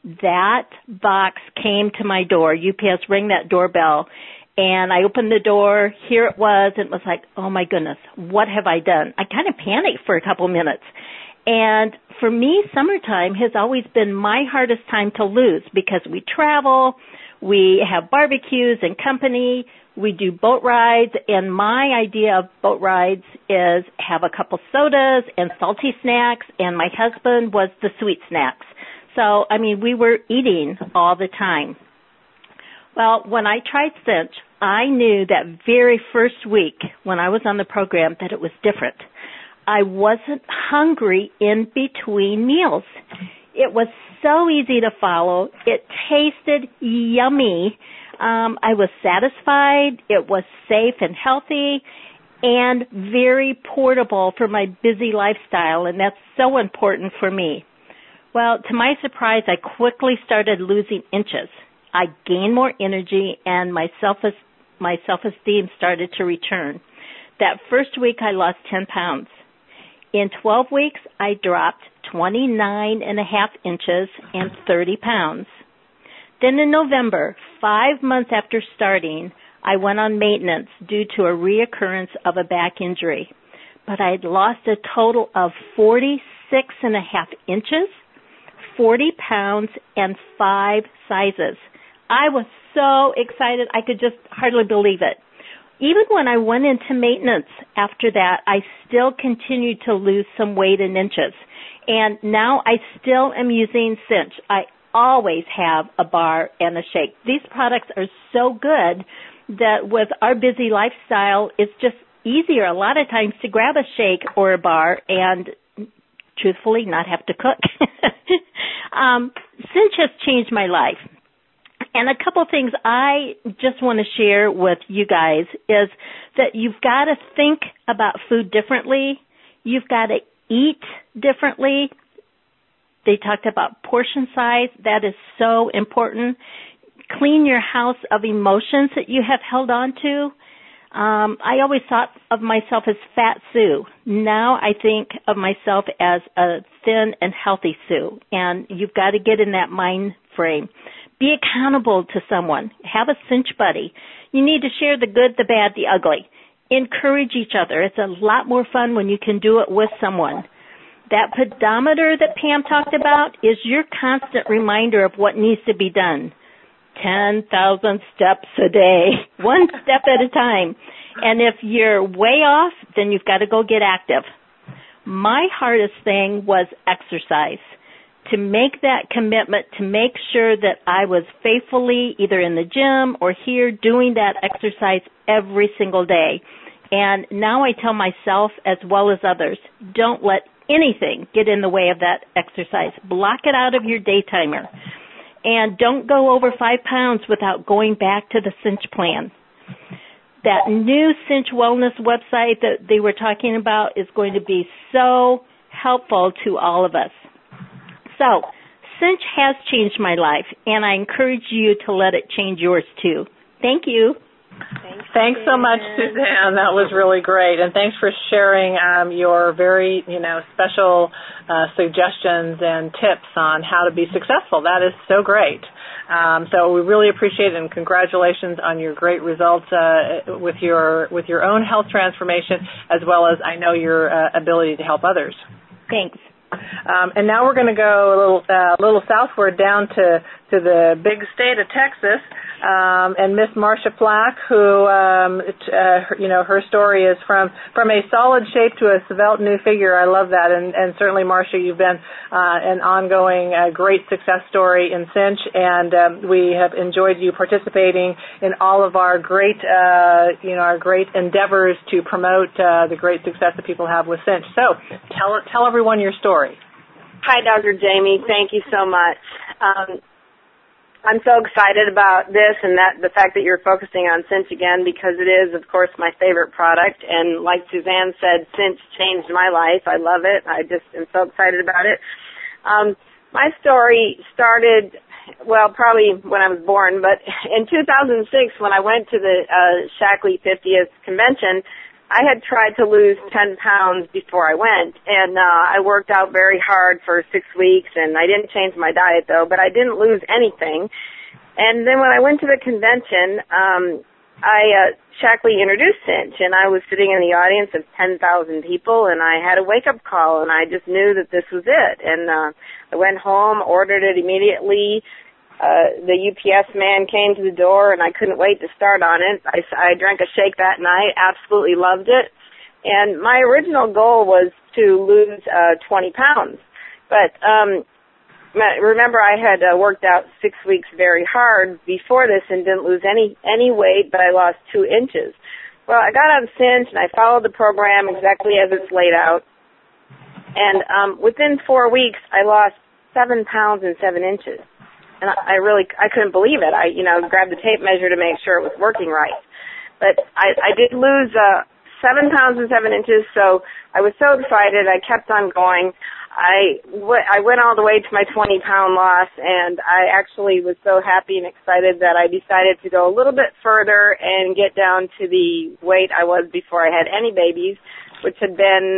S4: that box came to my door. UPS rang that doorbell, and I opened the door. Here it was, and it was like, oh, my goodness, what have I done? I kind of panicked for a couple minutes. And for me, summertime has always been my hardest time to lose because we travel, we have barbecues and company, we do boat rides, and my idea of boat rides is have a couple sodas and salty snacks, and my husband was the sweet snacks. So, I mean, we were eating all the time. Well, when I tried Cinch, I knew that very first week when I was on the program that it was different. I wasn't hungry in between meals. It was so easy to follow. It tasted yummy. I was satisfied. It was safe and healthy and very portable for my busy lifestyle, and that's so important for me. Well, to my surprise, I quickly started losing inches. I gained more energy, and my self-esteem started to return. That first week, I lost 10 pounds. In 12 weeks, I dropped 29 and a half inches and 30 pounds. Then in November, 5 months after starting, I went on maintenance due to a reoccurrence of a back injury. But I had lost a total of 46 and a half inches, 40 pounds, and 5 sizes. I was so excited I could just hardly believe it. Even when I went into maintenance after that, I still continued to lose some weight in inches. And now I still am using Cinch. I always have a bar and a shake. These products are so good that with our busy lifestyle, it's just easier a lot of times to grab a shake or a bar and truthfully not have to cook. Cinch has changed my life. And a couple things I just want to share with you guys is that you've got to think about food differently. You've got to eat differently. They talked about portion size. That is so important. Clean your house of emotions that you have held on to. I always thought of myself as Fat Sue. Now I think of myself as a thin and healthy Sue. And you've got to get in that mind frame. Be accountable to someone. Have a Cinch buddy. You need to share the good, the bad, the ugly. Encourage each other. It's a lot more fun when you can do it with someone. That pedometer that Pam talked about is your constant reminder of what needs to be done. 10,000 steps a day, one step at a time. And if you're way off, then you've got to go get active. My hardest thing was exercise. To make that commitment, to make sure that I was faithfully either in the gym or here doing that exercise every single day. And now I tell myself as well as others, don't let anything get in the way of that exercise. Block it out of your day timer. And don't go over 5 pounds without going back to the Cinch plan. That new Cinch Wellness website that they were talking about is going to be so helpful to all of us. So, Cinch has changed my life, and I encourage you to let it change yours too. Thank you.
S1: Thanks so much, Suzanne. That was really great, and thanks for sharing your very, special suggestions and tips on how to be successful. That is so great. So we really appreciate it, and congratulations on your great results with your own health transformation, as well as I know your ability to help others.
S4: Thanks.
S1: And now we're going to go a little southward down to the big state of Texas, and Miss Marcia Flack, who, her story is from a solid shape to a svelte new figure. I love that, and certainly, Marcia, you've been an ongoing great success story in Cinch, and we have enjoyed you participating in all of our great, our great endeavors to promote the great success that people have with Cinch. So, tell everyone your story.
S5: Hi, Dr. Jamie. Thank you so much. I'm so excited about this and the fact that you're focusing on Cinch again, because it is, of course, my favorite product. And like Suzanne said, Cinch changed my life. I love it. I just am so excited about it. My story started, probably when I was born, but in 2006 when I went to the Shaklee 50th convention, I had tried to lose 10 pounds before I went, and I worked out very hard for 6 weeks, and I didn't change my diet, though, but I didn't lose anything. And then when I went to the convention, Shaklee introduced Cinch, and I was sitting in the audience of 10,000 people, and I had a wake-up call, and I just knew that this was it. And I went home, ordered it immediately. The UPS man came to the door, and I couldn't wait to start on it. I drank a shake that night, absolutely loved it. And my original goal was to lose 20 pounds. But remember, I had worked out 6 weeks very hard before this and didn't lose any weight, but I lost 2 inches. Well, I got on Cinch, and I followed the program exactly as it's laid out. And within 4 weeks, I lost 7 pounds and 7 inches. And I couldn't believe it. I grabbed the tape measure to make sure it was working right. But I did lose 7 pounds and 7 inches, so I was so excited. I kept on going. I went all the way to my 20-pound loss, and I actually was so happy and excited that I decided to go a little bit further and get down to the weight I was before I had any babies, which had been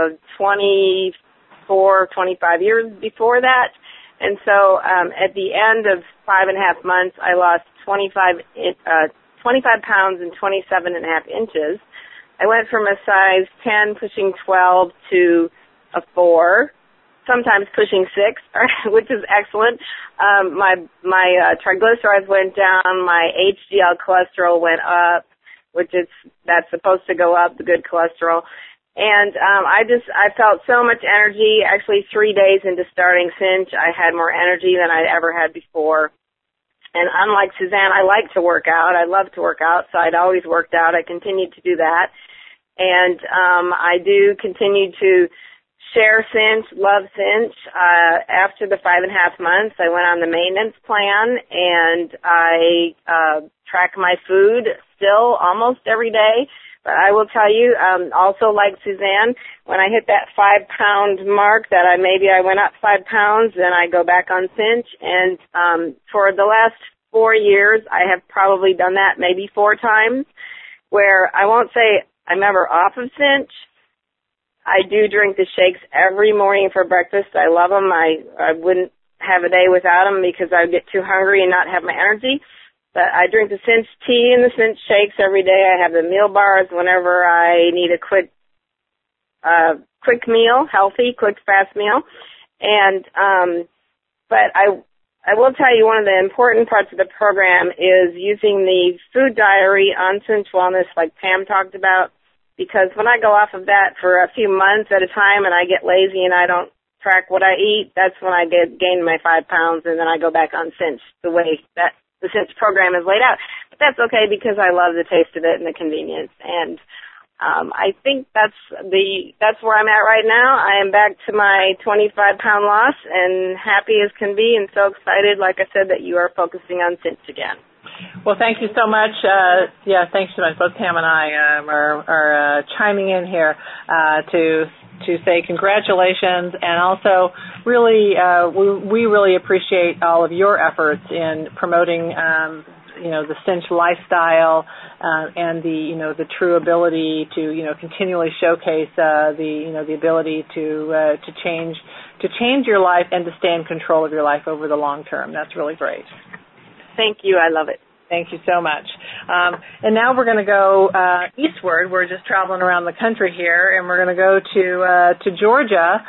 S5: 24, 25 years before that. And so at the end of 5.5 months, I lost 25 pounds and 27.5 inches. I went from a size 10, pushing 12, to a 4, sometimes pushing 6, which is excellent. My triglycerides went down. My HDL cholesterol went up, that's supposed to go up, the good cholesterol. And I felt so much energy. Actually, 3 days into starting Cinch, I had more energy than I'd ever had before. And unlike Suzanne, I like to work out. I love to work out, so I'd always worked out. I continued to do that. And I do continue to share Cinch, love Cinch. After the 5.5 months, I went on the maintenance plan, and I track my food still almost every day. But I will tell you, also like Suzanne, when I hit that 5-pound mark, that I went up 5 pounds, then I go back on Cinch. And for the last 4 years, I have probably done that maybe 4 times, where I won't say I'm ever off of Cinch. I do drink the shakes every morning for breakfast. I love them. I wouldn't have a day without them because I would get too hungry and not have my energy. But I drink the Cinch tea and the Cinch shakes every day. I have the meal bars whenever I need a quick meal, healthy, quick, fast meal. And but I will tell you, one of the important parts of the program is using the food diary on Cinch Wellness, like Pam talked about, because when I go off of that for a few months at a time and I get lazy and I don't track what I eat, that's when I gain my 5 pounds, and then I go back on Cinch the way that the Cinch program is laid out. But that's okay because I love the taste of it and the convenience. And I think that's where I'm at right now. I am back to my 25-pound loss and happy as can be, and so excited, like I said, that you are focusing on Cinch again.
S1: Well, thank you so much. Thanks so much. Both Pam and I are chiming in here to say congratulations, and also really we really appreciate all of your efforts in promoting the Cinch lifestyle and the true ability to continually showcase the ability to change your life and to stay in control of your life over the long term. That's really great.
S5: Thank you. I love it.
S1: Thank you so much. And now we're going to go eastward. We're just traveling around the country here, and we're going to go to Georgia.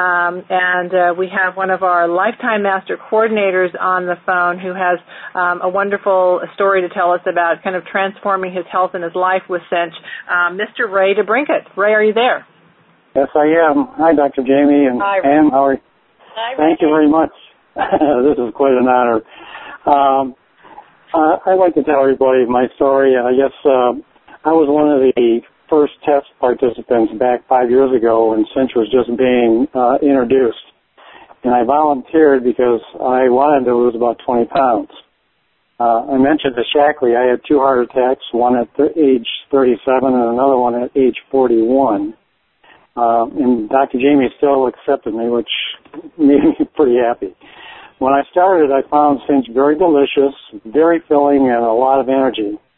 S1: And we have one of our Lifetime Master Coordinators on the phone who has a wonderful story to tell us about kind of transforming his health and his life with Cinch. Mr. Ray DeBrincat. Ray, are you there?
S6: Yes, I am. Hi, Dr. Jamie and Pam. How are you?
S2: Hi, Ray.
S6: Thank you very much. This is quite an honor. I'd like to tell everybody my story. I guess I was one of the first test participants back 5 years ago when Cinch was just being introduced. And I volunteered because I wanted to lose about 20 pounds. I mentioned to Shaklee I had 2 heart attacks, one at age 37 and another one at age 41. And Dr. Jamie still accepted me, which made me pretty happy. When I started, I found Cinch very delicious, very filling, and a lot of energy.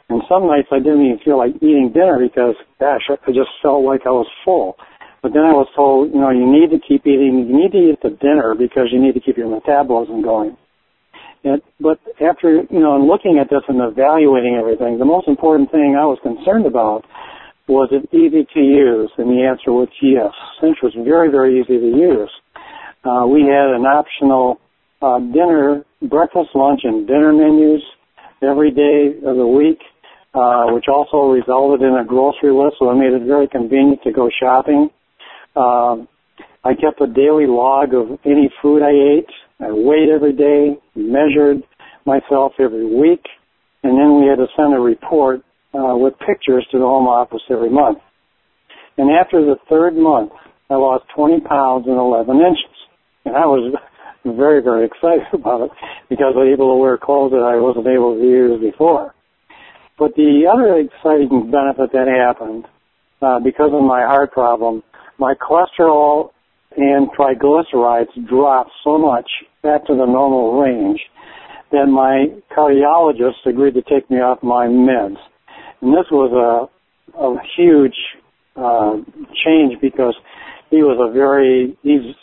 S6: And some nights I didn't even feel like eating dinner because, gosh, I just felt like I was full. But then I was told, you need to keep eating, you need to eat the dinner because you need to keep your metabolism going. But after, looking at this and evaluating everything, the most important thing I was concerned about was it easy to use? And the answer was yes. Cinch was very, very easy to use. We had an optional breakfast, lunch, and dinner menus every day of the week, which also resulted in a grocery list, so it made it very convenient to go shopping. I kept a daily log of any food I ate. I weighed every day, measured myself every week, and then we had to send a report with pictures to the home office every month. And after the third month, I lost 20 pounds and 11 inches. And I was very, very excited about it because I was able to wear clothes that I wasn't able to use before. But the other exciting benefit that happened, because of my heart problem, my cholesterol and triglycerides dropped so much back to the normal range that my cardiologist agreed to take me off my meds. And this was a huge change because he's a very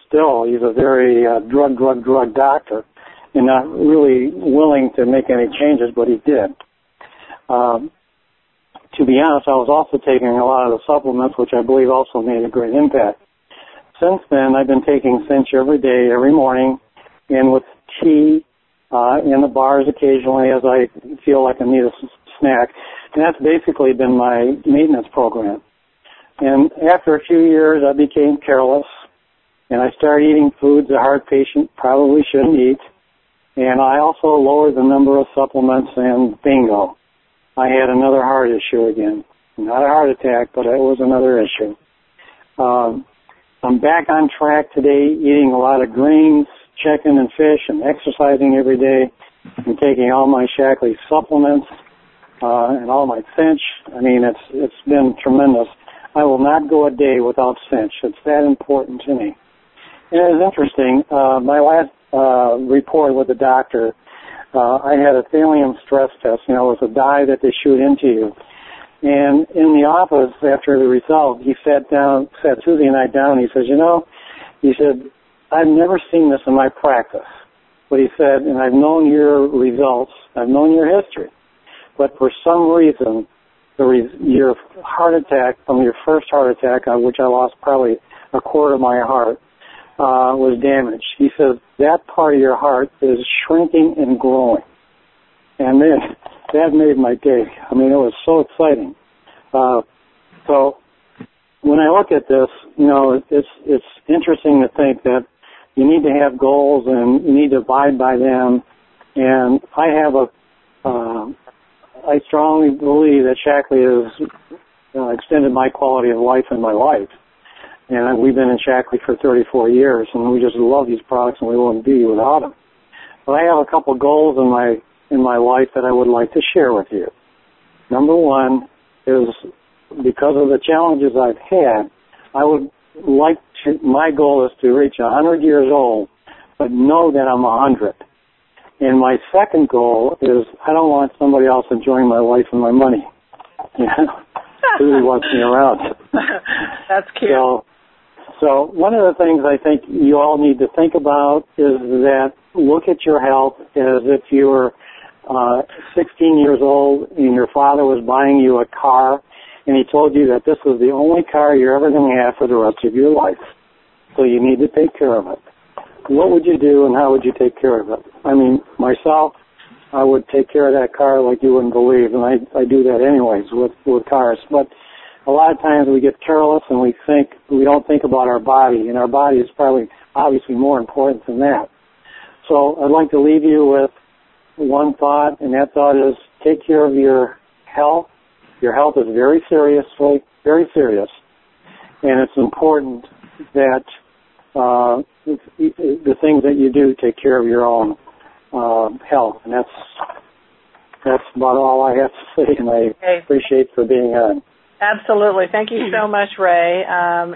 S6: drug doctor and not really willing to make any changes, but he did. To be honest, I was also taking a lot of the supplements, which I believe also made a great impact. Since then, I've been taking Cinch every day, every morning, and with tea in the bars occasionally as I feel like I need a snack. And that's basically been my maintenance program. And after a few years, I became careless, and I started eating foods a heart patient probably shouldn't eat. And I also lowered the number of supplements, and bingo, I had another heart issue again. Not a heart attack, but it was another issue. I'm back on track today, eating a lot of greens, chicken and fish, and exercising every day, and taking all my Shaklee supplements and all my Cinch. I mean, it's been tremendous. I will not go a day without Cinch. It's that important to me. And it was interesting. My last report with the doctor, I had a thallium stress test. It was a dye that they shoot into you. And in the office after the result, he sat Susie and I down. He says, he said, I've never seen this in my practice. But he said, and I've known your results, I've known your history. But for some reason, your heart attack, from your first heart attack, which I lost probably a quarter of my heart, was damaged. He says, that part of your heart is shrinking and growing. And then that made my day. I mean, it was so exciting. So when I look at this, it's interesting to think that you need to have goals and you need to abide by them. And I strongly believe that Shaklee has extended my quality of life in my life. And we've been in Shaklee for 34 years, and we just love these products, and we wouldn't be without them. But I have a couple goals in my life that I would like to share with you. Number one is, because of the challenges I've had, my goal is to reach 100 years old, but know that I'm 100. And my second goal is, I don't want somebody else enjoying my life and my money. Who really wants me around?
S1: That's cute.
S6: So one of the things I think you all need to think about is that look at your health as if you were 16 years old and your father was buying you a car and he told you that this was the only car you're ever going to have for the rest of your life. So you need to take care of it. What would you do and how would you take care of it? I mean, myself, I would take care of that car like you wouldn't believe, and I do that anyways with cars. But a lot of times we get careless and we don't think about our body, and our body is probably obviously more important than that. So I'd like to leave you with one thought, and that thought is take care of your health. Your health is very serious, and it's important that the things that you do take care of your own health, and that's about all I have to say, and I appreciate for being on.
S1: Absolutely. Thank you so much, Ray.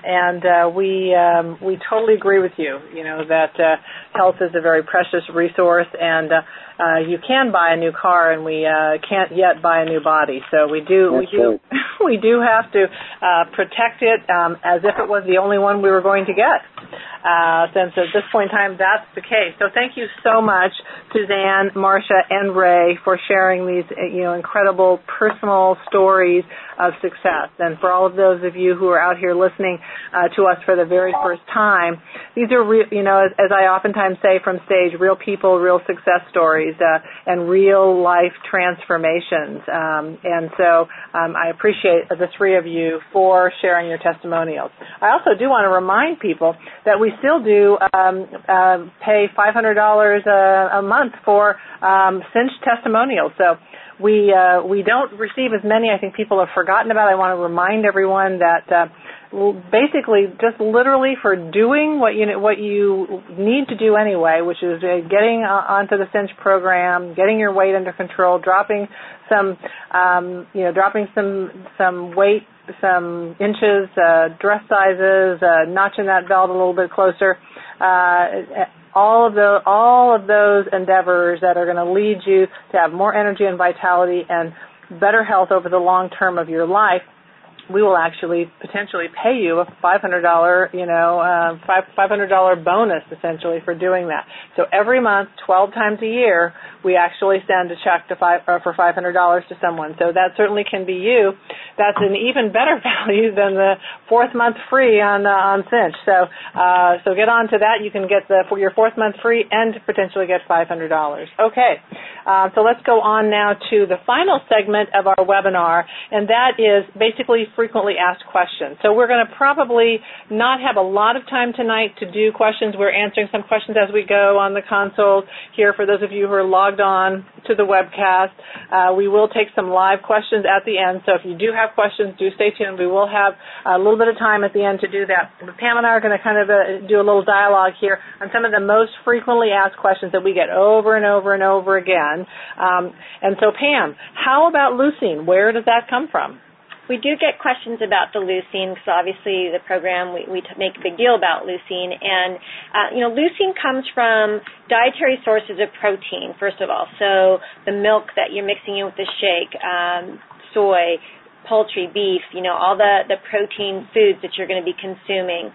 S1: We totally agree with you. You know that health is a very precious resource, and you can buy a new car, and we can't yet buy a new body. So we do have to protect it as if it was the only one we were going to get. Since at this point in time that's the case. So thank you so much, Suzanne, Marcia, and Ray, for sharing these incredible personal stories of success. And for all of those of you who are out here listening to us for the very first time, these are real, as I oftentimes say from stage, real people, real success stories, and real life transformations. And so I appreciate the three of you for sharing your testimonials. I also do want to remind people that we still do pay $500 a month for Cinch testimonials. So we don't receive as many. I think people have forgotten about. I want to remind everyone that basically just literally for doing what you need to do anyway, which is getting onto the Cinch program, getting your weight under control, dropping some weight, some inches, dress sizes, notching that belt a little bit closer. All of those endeavors that are going to lead you to have more energy and vitality and better health over the long term of your life, we will actually potentially pay you a $500 bonus essentially for doing that. So every month, 12 times a year, we actually send a check for $500 to someone. So that certainly can be you. That's an even better value than the fourth month free on Cinch. So get on to that. You can get your fourth month free and potentially get $500. Okay. So let's go on now to the final segment of our webinar, and that is basically frequently asked questions. So we're going to probably not have a lot of time tonight to do questions. We're answering some questions as we go on the console here for those of you who are logged on to the webcast. We will take some live questions at the end, so if you do have questions, do stay tuned. We will have a little bit of time at the end to do that. But Pam and I are going to kind of do a little dialogue here on some of the most frequently asked questions that we get over and over and over again. And so, Pam, how about leucine? Where does that come from?
S2: We do get questions about the leucine because obviously the program, we make a big deal about leucine. And, leucine comes from dietary sources of protein, first of all. So the milk that you're mixing in with the shake, soy, poultry, beef, all the protein foods that you're going to be consuming.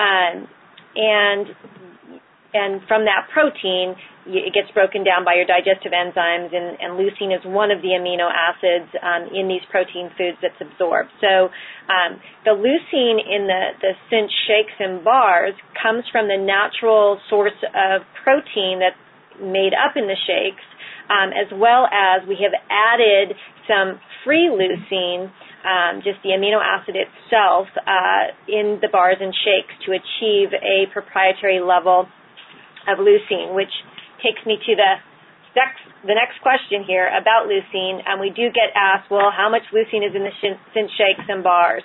S2: And from that protein, it gets broken down by your digestive enzymes, and leucine is one of the amino acids in these protein foods that's absorbed. So the leucine in the Cinch shakes and bars comes from the natural source of protein that's made up in the shakes, as well as we have added some free leucine, just the amino acid itself, in the bars and shakes to achieve a proprietary level of leucine, which takes me to the next question here about leucine. And we do get asked, well, how much leucine is in the Cinch shakes and bars?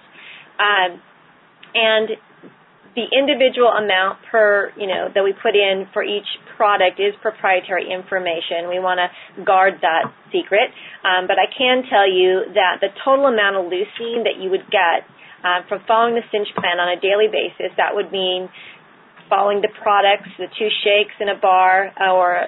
S2: And the individual amount that we put in for each product is proprietary information. We want to guard that secret. But I can tell you that the total amount of leucine that you would get from following the Cinch plan on a daily basis, that would mean following the products, the 2 shakes in a bar, or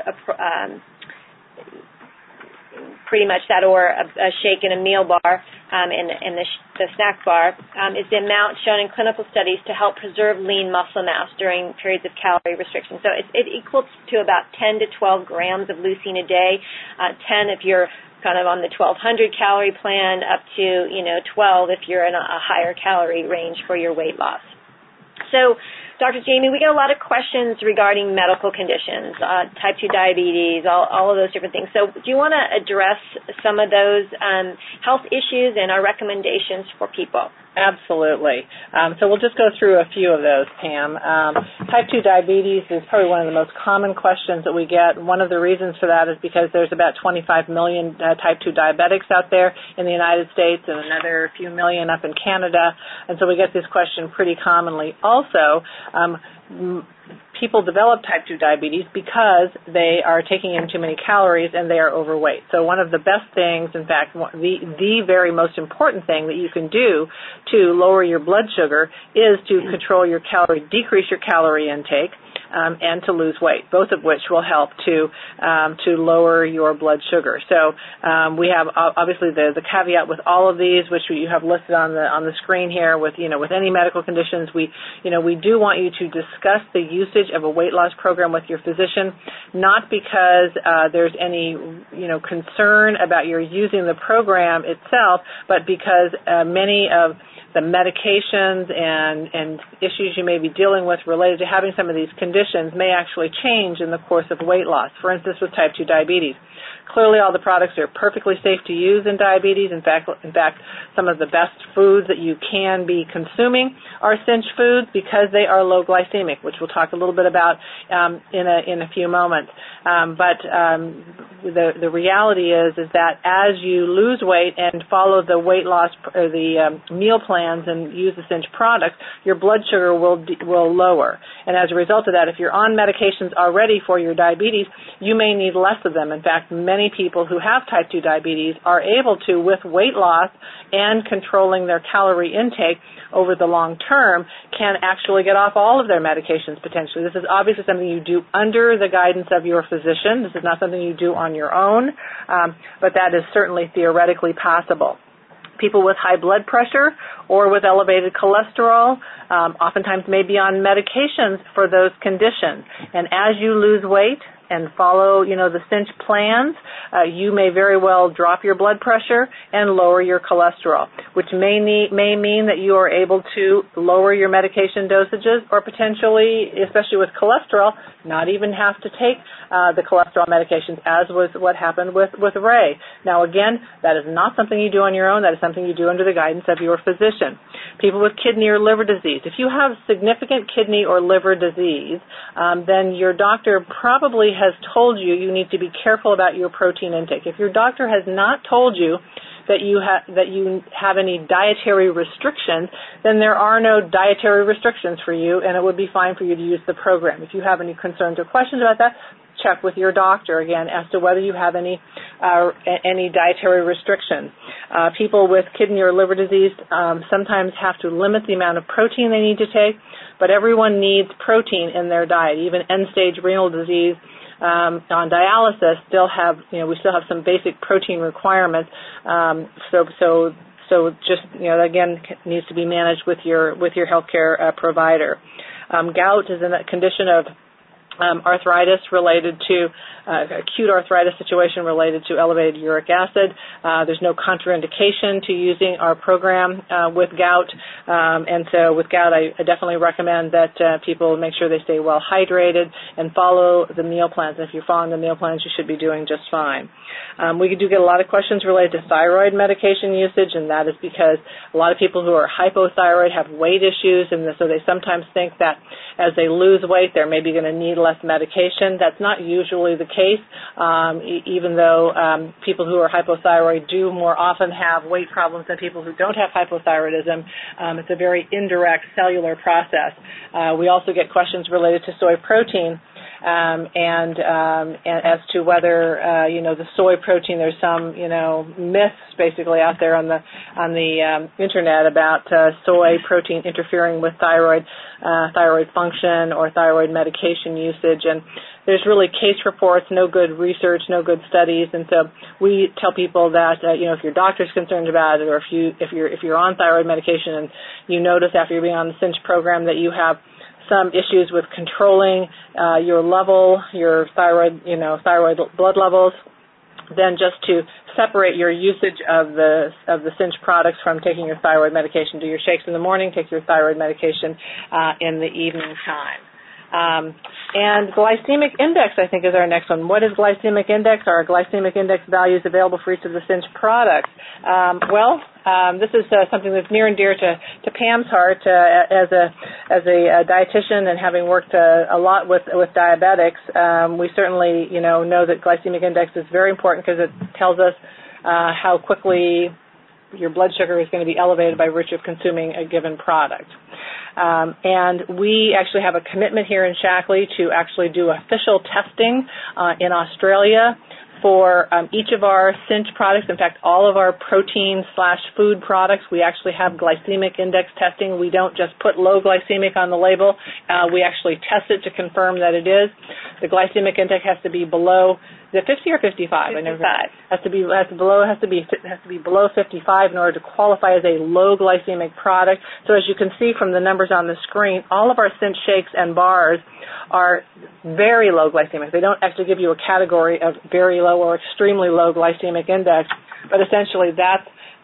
S2: pretty much that, or a shake in a meal bar, and the snack bar, is the amount shown in clinical studies to help preserve lean muscle mass during periods of calorie restriction. So it equals to about 10 to 12 grams of leucine a day, 10 if you're kind of on the 1,200 calorie plan, up to 12 if you're in a higher calorie range for your weight loss. So, Dr. Jamie, we get a lot of questions regarding medical conditions, type 2 diabetes, all of those different things. So do you want to address some of those health issues and our recommendations for people?
S1: Absolutely. So we'll just go through a few of those, Pam. Type 2 diabetes is probably one of the most common questions that we get. One of the reasons for that is because there's about 25 million type 2 diabetics out there in the United States and another few million up in Canada. And so we get this question pretty commonly. Also, people develop type 2 diabetes because they are taking in too many calories and they are overweight. So one of the best things, in fact, the very most important thing that you can do to lower your blood sugar is to decrease your calorie intake, and to lose weight, both of which will help to lower your blood sugar. So we have obviously the caveat with all of these, which you have listed on the screen here. With any medical conditions, we do want you to discuss the usage of a weight loss program with your physician, not because there's any concern about your using the program itself, but because many of the medications and issues you may be dealing with related to having some of these conditions may actually change in the course of weight loss. For instance, with type 2 diabetes. Clearly, all the products are perfectly safe to use in diabetes. In fact, some of the best foods that you can be consuming are Cinch foods because they are low glycemic, which we'll talk a little bit about in a few moments. But the reality is that as you lose weight and follow the weight loss or the meal plans and use the Cinch products, your blood sugar will lower. And as a result of that, if you're on medications already for your diabetes, you may need less of them. In fact, many people who have type 2 diabetes are able to, with weight loss and controlling their calorie intake over the long term, can actually get off all of their medications potentially. This is obviously something you do under the guidance of your physician. This is not something you do on your own, but that is certainly theoretically possible. People with high blood pressure or with elevated cholesterol oftentimes may be on medications for those conditions. And as you lose weight and follow, the Cinch plans, you may very well drop your blood pressure and lower your cholesterol, which may mean that you are able to lower your medication dosages or potentially, especially with cholesterol, not even have to take the cholesterol medications, as was what happened with Ray. Now, again, that is not something you do on your own. That is something you do under the guidance of your physician. People with kidney or liver disease. If you have significant kidney or liver disease, then your doctor probably has told you need to be careful about your protein intake. If your doctor has not told you that you have any dietary restrictions, then there are no dietary restrictions for you, and it would be fine for you to use the program. If you have any concerns or questions about that, check with your doctor again as to whether you have any dietary restrictions. People with kidney or liver disease sometimes have to limit the amount of protein they need to take, but everyone needs protein in their diet. Even end-stage renal disease on dialysis we still have some basic protein requirements. So just again needs to be managed with your healthcare provider. Gout is a condition of arthritis related to acute arthritis situation related to elevated uric acid. There's no contraindication to using our program with gout, and so with gout I definitely recommend that people make sure they stay well hydrated and follow the meal plans. And if you're following the meal plans, you should be doing just fine. We do get a lot of questions related to thyroid medication usage, and that is because a lot of people who are hypothyroid have weight issues, and so they sometimes think that as they lose weight, they're maybe going to need less medication. That's not usually the case, even though people who are hypothyroid do more often have weight problems than people who don't have hypothyroidism. It's a very indirect cellular process. We also get questions related to soy protein. And as to whether the soy protein, there's some myths basically out there on the internet about soy protein interfering with thyroid function or thyroid medication usage, and there's really case reports, no good research, no good studies, and so we tell people that if your doctor's concerned about it, or if you're on thyroid medication and you notice after you're being on the Cinch program that you have some issues with controlling your thyroid blood levels, then just to separate your usage of the Cinch products from taking your thyroid medication. Do your shakes in the morning, take your thyroid medication in the evening time. And glycemic index, I think, is our next one. What is glycemic index? Are glycemic index values available for each of the Cinch products? This is something that's near and dear to Pam's heart as a dietitian, and having worked a lot with diabetics. We certainly know that glycemic index is very important because it tells us how quickly your blood sugar is going to be elevated by virtue of consuming a given product. And we actually have a commitment here in Shaklee to actually do official testing in Australia for each of our Cinch products. In fact, all of our protein/food products, we actually have glycemic index testing. We don't just put low glycemic on the label. We actually test it to confirm that it is. The glycemic index has to be below. Is it 50 or 55?
S2: 55.
S1: Has to be below 55 in order to qualify as a low glycemic product. So as you can see from the numbers on the screen, all of our Cinch shakes and bars are very low glycemic. They don't actually give you a category of very low or extremely low glycemic index, but essentially that's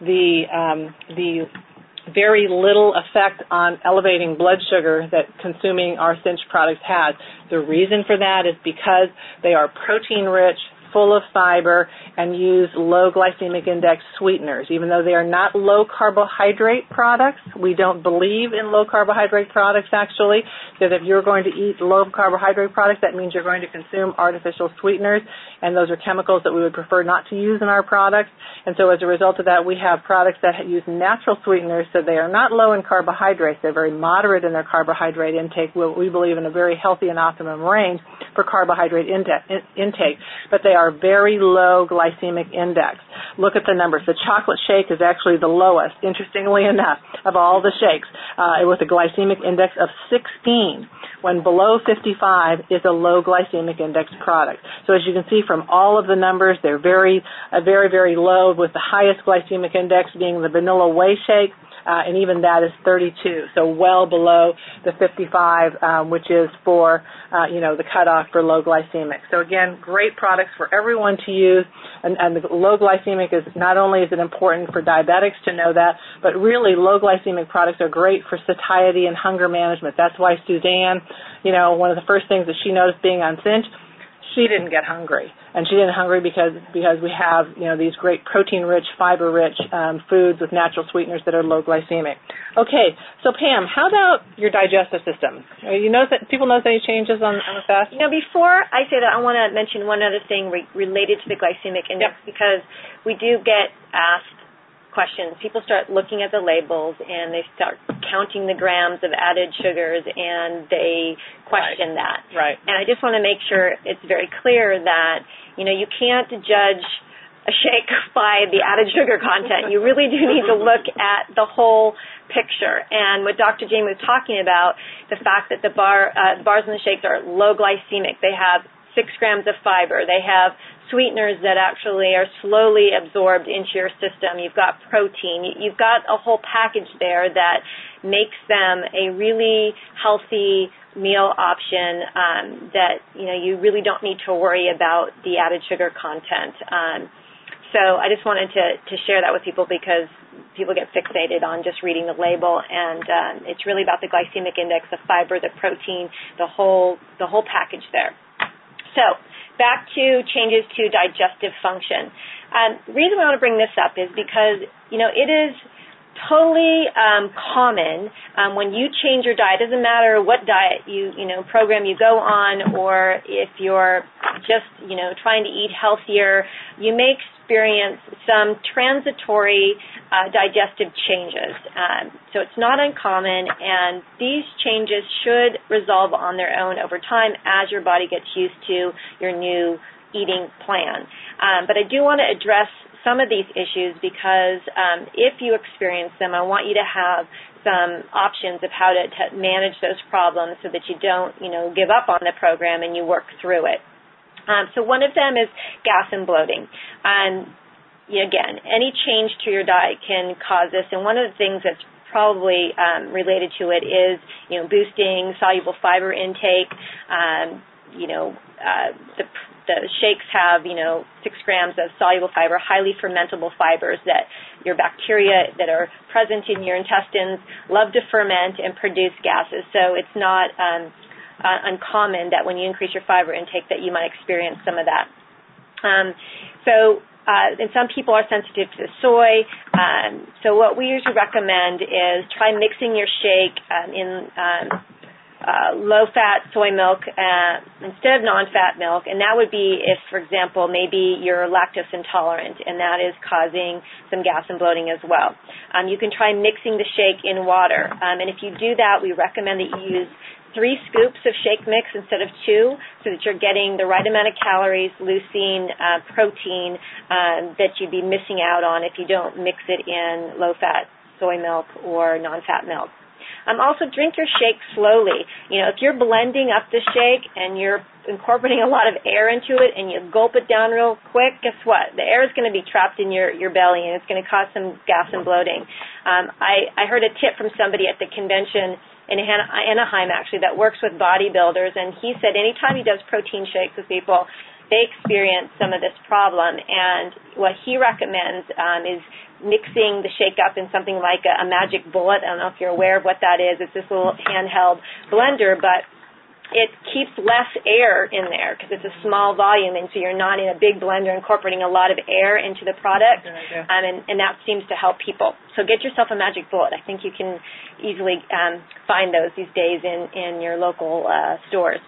S1: the very little effect on elevating blood sugar that consuming our Cinch products has. The reason for that is because they are protein-rich, full of fiber, and use low glycemic index sweeteners. Even though they are not low carbohydrate products, we don't believe in low carbohydrate products actually, because if you're going to eat low carbohydrate products, that means you're going to consume artificial sweeteners, and those are chemicals that we would prefer not to use in our products. And so as a result of that, we have products that use natural sweeteners, so they are not low in carbohydrates. They're very moderate in their carbohydrate intake, we believe in a very healthy and optimum range for carbohydrate intake, but they are very low glycemic index. Look at the numbers. The chocolate shake is actually the lowest, interestingly enough, of all the shakes, with a glycemic index of 16, when below 55 is a low glycemic index product. So as you can see from all of the numbers, they're very, very low, with the highest glycemic index being the vanilla whey shake, and even that is 32, so well below the 55, which is for, the cutoff for low glycemic. So again, great products for everyone to use, and the low glycemic is not only is it important for diabetics to know that, but really low glycemic products are great for satiety and hunger management. That's why Suzanne, one of the first things that she noticed being on Cinch, she didn't get hungry. And she didn't get hungry because we have, these great protein-rich, fiber-rich foods with natural sweeteners that are low glycemic. Okay, so Pam, how about your digestive system? People notice any changes on the fast?
S2: Before I say that, I want to mention one other thing related to the glycemic index, because we do get asked questions. People start looking at the labels and they start counting the grams of added sugars, and they question that.
S1: Right.
S2: And I just want to make sure it's very clear that, you can't judge a shake by the added sugar content. You really do need to look at the whole picture. And what Dr. Jamie was talking about, the fact that the bars and the shakes are low glycemic. They have 6 grams of fiber. They have sweeteners that actually are slowly absorbed into your system. You've got protein. You've got a whole package there that makes them a really healthy meal option that, you really don't need to worry about the added sugar content. So I just wanted to share that with people, because people get fixated on just reading the label, and it's really about the glycemic index, the fiber, the protein, the whole package there. So back to changes to digestive function. The reason I want to bring this up is because, it is totally common when you change your diet. It doesn't matter what diet program you go on, or if you're just, trying to eat healthier, you may experience some transitory digestive changes. So it's not uncommon, and these changes should resolve on their own over time as your body gets used to your new eating plan. But I do want to address some of these issues, because if you experience them, I want you to have some options of how to manage those problems so that you don't, give up on the program and you work through it. So one of them is gas and bloating. Again, any change to your diet can cause this, and one of the things that's probably related to it is, boosting soluble fiber intake. The shakes have, 6 grams of soluble fiber, highly fermentable fibers that your bacteria that are present in your intestines love to ferment and produce gases. So it's not uncommon that when you increase your fiber intake that you might experience some of that. And some people are sensitive to soy. So what we usually recommend is try mixing your shake low-fat soy milk instead of non-fat milk, and that would be if, for example, maybe you're lactose intolerant, and that is causing some gas and bloating as well. You can try mixing the shake in water, and if you do that, we recommend that you use 3 scoops of shake mix instead of 2, so that you're getting the right amount of calories, leucine, protein that you'd be missing out on if you don't mix it in low-fat soy milk or non-fat milk. Also, drink your shake slowly. If you're blending up the shake and you're incorporating a lot of air into it and you gulp it down real quick, guess what? The air is going to be trapped in your belly, and it's going to cause some gas and bloating. I heard a tip from somebody at the convention in Anaheim, actually, that works with bodybuilders, and he said anytime he does protein shakes with people, they experience some of this problem, and what he recommends is mixing the shake up in something like a Magic Bullet. I don't know if you're aware of what that is. It's this little handheld blender, but it keeps less air in there because it's a small volume, and so you're not in a big blender incorporating a lot of air into the product, and that seems to help people. So get yourself a Magic Bullet. I think you can easily find those these days in your local stores.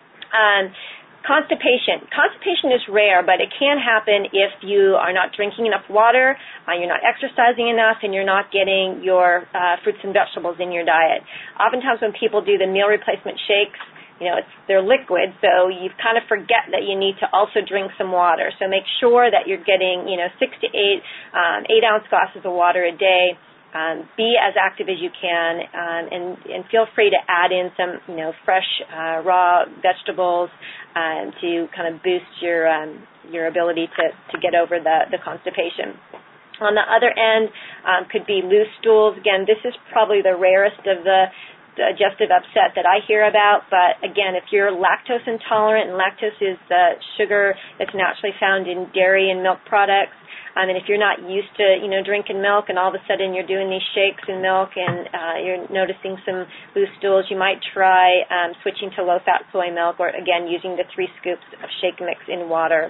S2: Constipation. Constipation is rare, but it can happen if you are not drinking enough water, you're not exercising enough, and you're not getting your fruits and vegetables in your diet. Oftentimes when people do the meal replacement shakes, they're liquid, so you kind of forget that you need to also drink some water. So make sure that you're getting, 6 to 8 8-ounce glasses of water a day. Be as active as you can, and feel free to add in some, fresh raw vegetables to kind of boost your ability to get over the constipation. On the other end could be loose stools. Again, this is probably the rarest of the digestive upset that I hear about, but again, if you're lactose intolerant, and lactose is the sugar that's naturally found in dairy and milk products, and if you're not used to, drinking milk, and all of a sudden you're doing these shakes in milk and you're noticing some loose stools, you might try switching to low-fat soy milk, or again, using the 3 scoops of shake mix in water.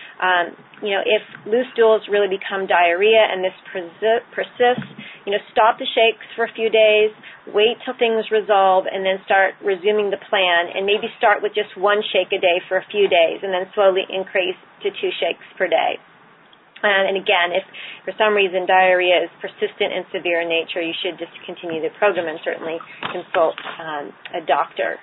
S2: If loose stools really become diarrhea and this persists, stop the shakes for a few days, wait till things resolve, and then start resuming the plan, and maybe start with just 1 shake a day for a few days, and then slowly increase to 2 shakes per day. And again, if for some reason diarrhea is persistent and severe in nature, you should discontinue the program and certainly consult a doctor.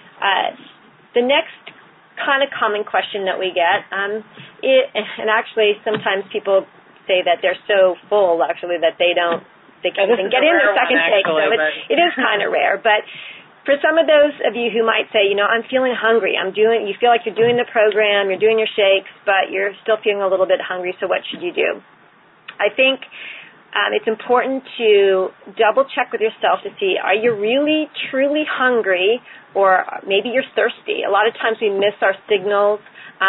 S2: The next kind of common question that we get, and actually sometimes people say that they're so full actually that they can't even get in their second shake, so it is kind of rare. But for some of those of you who might say, I'm feeling hungry, you feel like you're doing the program, you're doing your shakes, but you're still feeling a little bit hungry, so what should you do? I think it's important to double check with yourself to see, are you really, truly hungry, or maybe you're thirsty? A lot of times we miss our signals,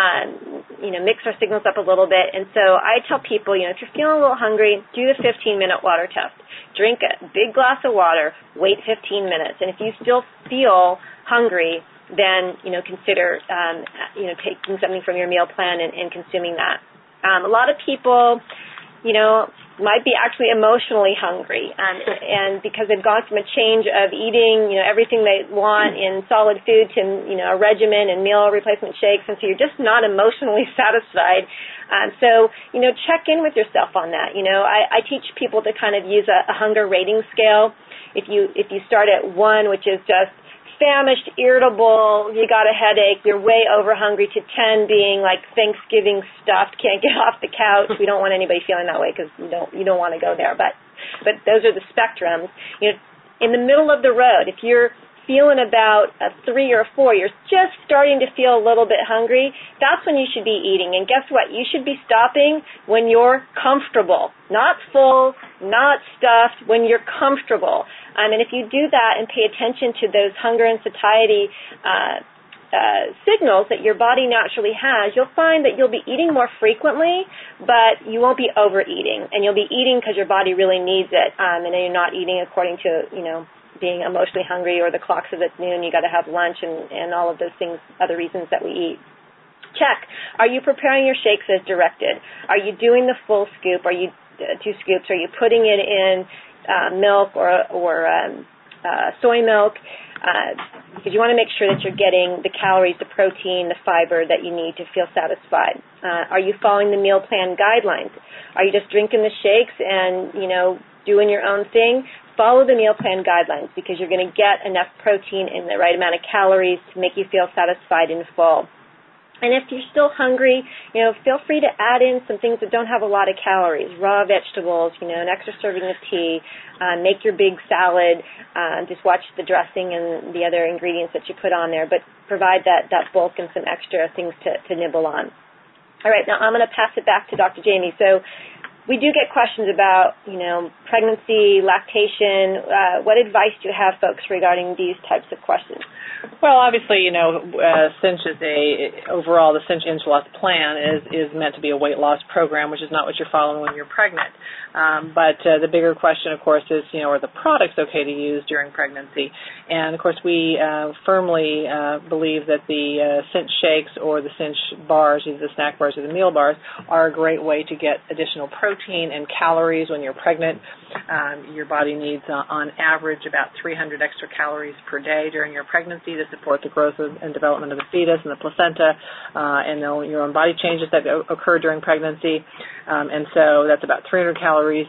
S2: mix our signals up a little bit, and so I tell people, if you're feeling a little hungry, do the 15-minute water test. Drink a big glass of water, wait 15 minutes, and if you still feel hungry, then, consider, taking something from your meal plan and consuming that. A lot of people, might be actually emotionally hungry, and because they've gone from a change of eating, everything they want in solid food to, a regimen and meal replacement shakes, and so you're just not emotionally satisfied. So, check in with yourself on that. I teach people to kind of use a hunger rating scale. If you start at 1, which is just famished, irritable, you got a headache, you're way over hungry, to 10 being like Thanksgiving stuffed, can't get off the couch. We don't want anybody feeling that way because you don't want to go there. But those are the spectrums. In the middle of the road, if you're feeling about a 3 or a 4, you're just starting to feel a little bit hungry, that's when you should be eating. And guess what? You should be stopping when you're comfortable, not full, not stuffed, when you're comfortable. And if you do that and pay attention to those hunger and satiety signals that your body naturally has, you'll find that you'll be eating more frequently, but you won't be overeating. And you'll be eating because your body really needs it, and you're not eating according to, being emotionally hungry, or the clock says it's noon, you got to have lunch, and all of those things, other reasons that we eat. Check. Are you preparing your shakes as directed? Are you doing the full scoop? Are you 2 scoops? Are you putting it in milk or soy milk? because you want to make sure that you're getting the calories, the protein, the fiber that you need to feel satisfied. Are you following the meal plan guidelines? Are you just drinking the shakes and, doing your own thing? Follow the meal plan guidelines because you're going to get enough protein and the right amount of calories to make you feel satisfied and full. And if you're still hungry, feel free to add in some things that don't have a lot of calories, raw vegetables, an extra serving of tea, make your big salad, just watch the dressing and the other ingredients that you put on there, but provide that bulk and some extra things to nibble on. All right, now I'm going to pass it back to Dr. Jamie. So we do get questions about, pregnancy, lactation. What advice do you have, folks, regarding these types of questions?
S1: Well, obviously, Cinch is overall the Cinch Inch Loss Plan is meant to be a weight loss program, which is not what you're following when you're pregnant. But the bigger question, of course, is, are the products okay to use during pregnancy? And, of course, we firmly believe that the Cinch shakes or the Cinch bars, either the snack bars or the meal bars, are a great way to get additional protein and calories when you're pregnant. Your body needs, on average, about 300 extra calories per day during your pregnancy to support the growth and development of the fetus and the placenta and your own body changes that occur during pregnancy. And so that's about 300 calories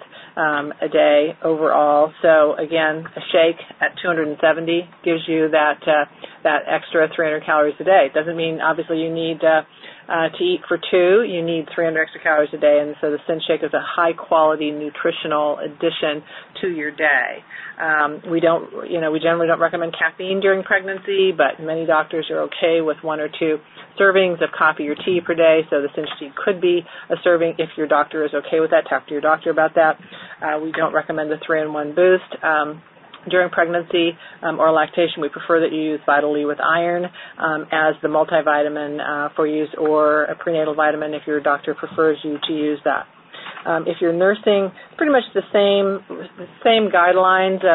S1: a day overall. So, again, a shake at 270 gives you that extra 300 calories a day. It doesn't mean, obviously, you need to eat for two. You need 300 extra calories a day, and so the Cinch shake is a high-quality nutritional addition to your day. We generally don't recommend caffeine during pregnancy, but many doctors are okay with 1 or 2 servings of coffee or tea per day, so the Cinch tea could be a serving if your doctor is okay with that. Talk to your doctor about that. We don't recommend the 3-in-1 boost. During pregnancy or lactation, we prefer that you use Vital E with iron as the multivitamin for use, or a prenatal vitamin if your doctor prefers you to use that. If you're nursing, pretty much the same guidelines.